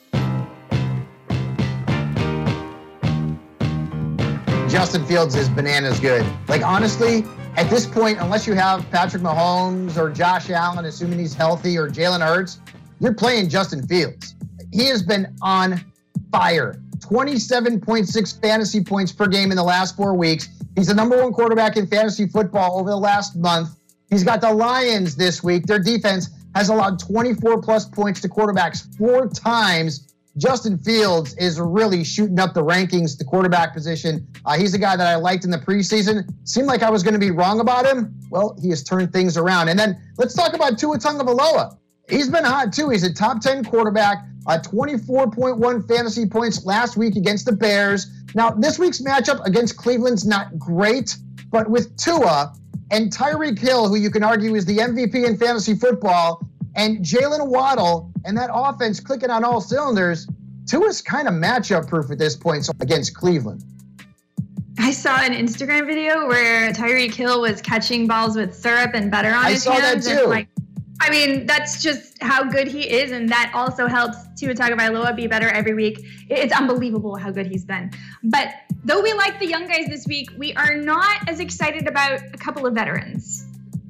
Justin Fields is bananas good. Like, honestly, at this point, unless you have Patrick Mahomes or Josh Allen, assuming he's healthy, or Jalen Hurts, you're playing Justin Fields. He has been on fire. twenty-seven point six fantasy points per game in the last four weeks. He's the number one quarterback in fantasy football over the last month. He's got the Lions this week. Their defense has allowed twenty-four plus points to quarterbacks four times. Justin Fields is really shooting up the rankings, the quarterback position. Uh, he's the guy that I liked in the preseason. Seemed like I was going to be wrong about him. Well, he has turned things around. And then let's talk about Tua Tagovailoa. He's been hot too. He's a top ten quarterback, uh, twenty-four point one fantasy points last week against the Bears. Now, this week's matchup against Cleveland's not great, but with Tua and Tyreek Hill, who you can argue is the M V P in fantasy football, and Jalen Waddle and that offense clicking on all cylinders, Tua's kind of matchup proof at this point against Cleveland. I saw an Instagram video where Tyreek Hill was catching balls with syrup and butter on I his saw hands. that too. And like, I mean, that's just how good he is, and that also helps Tua Tagovailoa be better every week. It's unbelievable how good he's been. But though we like the young guys this week, we are not as excited about a couple of veterans.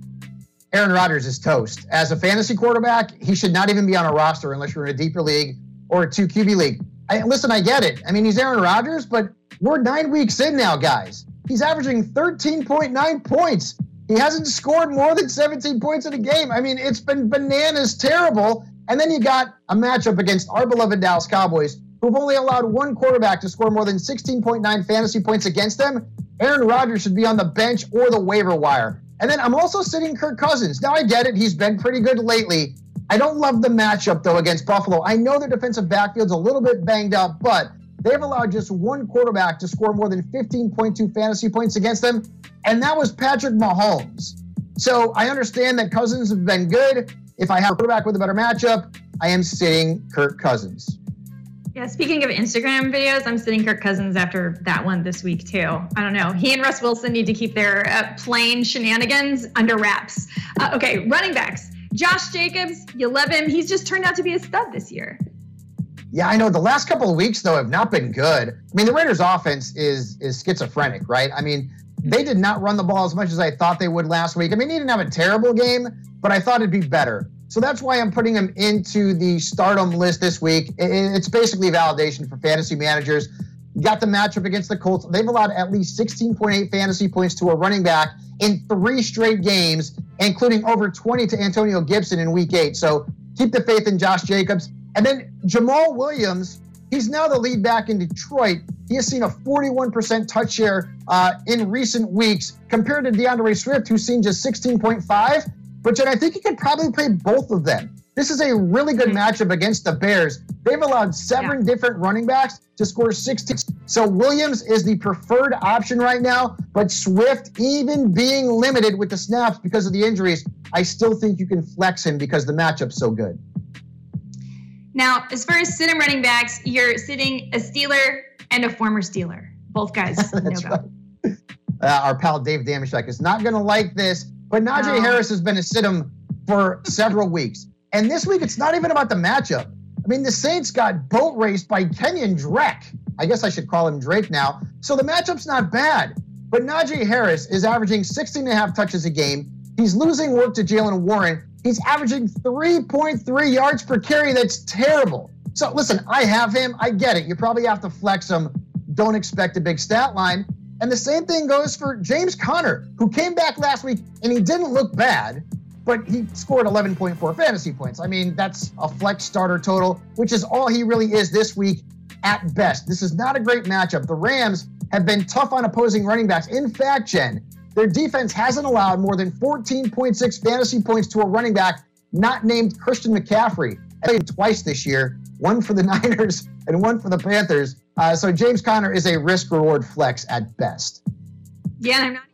Aaron Rodgers is toast. As a fantasy quarterback, he should not even be on a roster unless you're in a deeper league or a two Q B league. I, listen, I get it. I mean, he's Aaron Rodgers, but we're nine weeks in now, guys. He's averaging thirteen point nine points. He hasn't scored more than seventeen points in a game. I mean, it's been bananas terrible. And then you got a matchup against our beloved Dallas Cowboys, who've only allowed one quarterback to score more than sixteen point nine fantasy points against them. Aaron Rodgers should be on the bench or the waiver wire. And then I'm also sitting Kirk Cousins. Now, I get it. He's been pretty good lately. I don't love the matchup, though, against Buffalo. I know their defensive backfield's a little bit banged up, but they've allowed just one quarterback to score more than fifteen point two fantasy points against them, and that was Patrick Mahomes. So I understand that Cousins have been good. If I have a quarterback with a better matchup, I am sitting Kirk Cousins. Yeah, speaking of Instagram videos, I'm sitting Kirk Cousins after that one this week, too. I don't know. He and Russ Wilson need to keep their uh, plain shenanigans under wraps. Uh, okay, running backs. Josh Jacobs, you love him. He's just turned out to be a stud this year. Yeah, I know. The last couple of weeks, though, have not been good. I mean, the Raiders' offense is is schizophrenic, right? I mean, they did not run the ball as much as I thought they would last week. I mean, he didn't have a terrible game, but I thought it'd be better. So that's why I'm putting him into the stardom list this week. It's basically validation for fantasy managers. You got the matchup against the Colts. They've allowed at least sixteen point eight fantasy points to a running back in three straight games, including over twenty to Antonio Gibson in week eight. So keep the faith in Josh Jacobs. And then Jamal Williams, he's now the lead back in Detroit. He has seen a forty-one percent touch share uh, in recent weeks compared to DeAndre Swift, who's seen just sixteen point five. But Jen, I think you could probably play both of them. This is a really good matchup against the Bears. They've allowed seven yeah. different running backs to score sixteen. So Williams is the preferred option right now, but Swift, even being limited with the snaps because of the injuries, I still think you can flex him because the matchup's so good. Now, as far as sit-in running backs, you're sitting a Steeler and a former Steeler. Both guys, That's no right. go. Uh, our pal Dave Damashek is not going to like this, but Najee No. Harris has been a sit-em for several weeks. And this week, it's not even about the matchup. I mean, the Saints got boat raced by Kenyon Drake. I guess I should call him Drake now. So the matchup's not bad. But Najee Harris is averaging sixteen and a half touches a game. He's losing work to Jalen Warren. He's averaging three point three yards per carry. That's terrible. So listen, I have him. I get it. You probably have to flex him. Don't expect a big stat line. And the same thing goes for James Conner, who came back last week and he didn't look bad, but he scored eleven point four fantasy points. I mean, that's a flex starter total, which is all he really is this week at best. This is not a great matchup. The Rams have been tough on opposing running backs. In fact, Jen, their defense hasn't allowed more than fourteen point six fantasy points to a running back not named Christian McCaffrey. I played twice this year, one for the Niners and one for the Panthers. Uh, so James Conner is a risk-reward flex at best. Yeah, and I'm not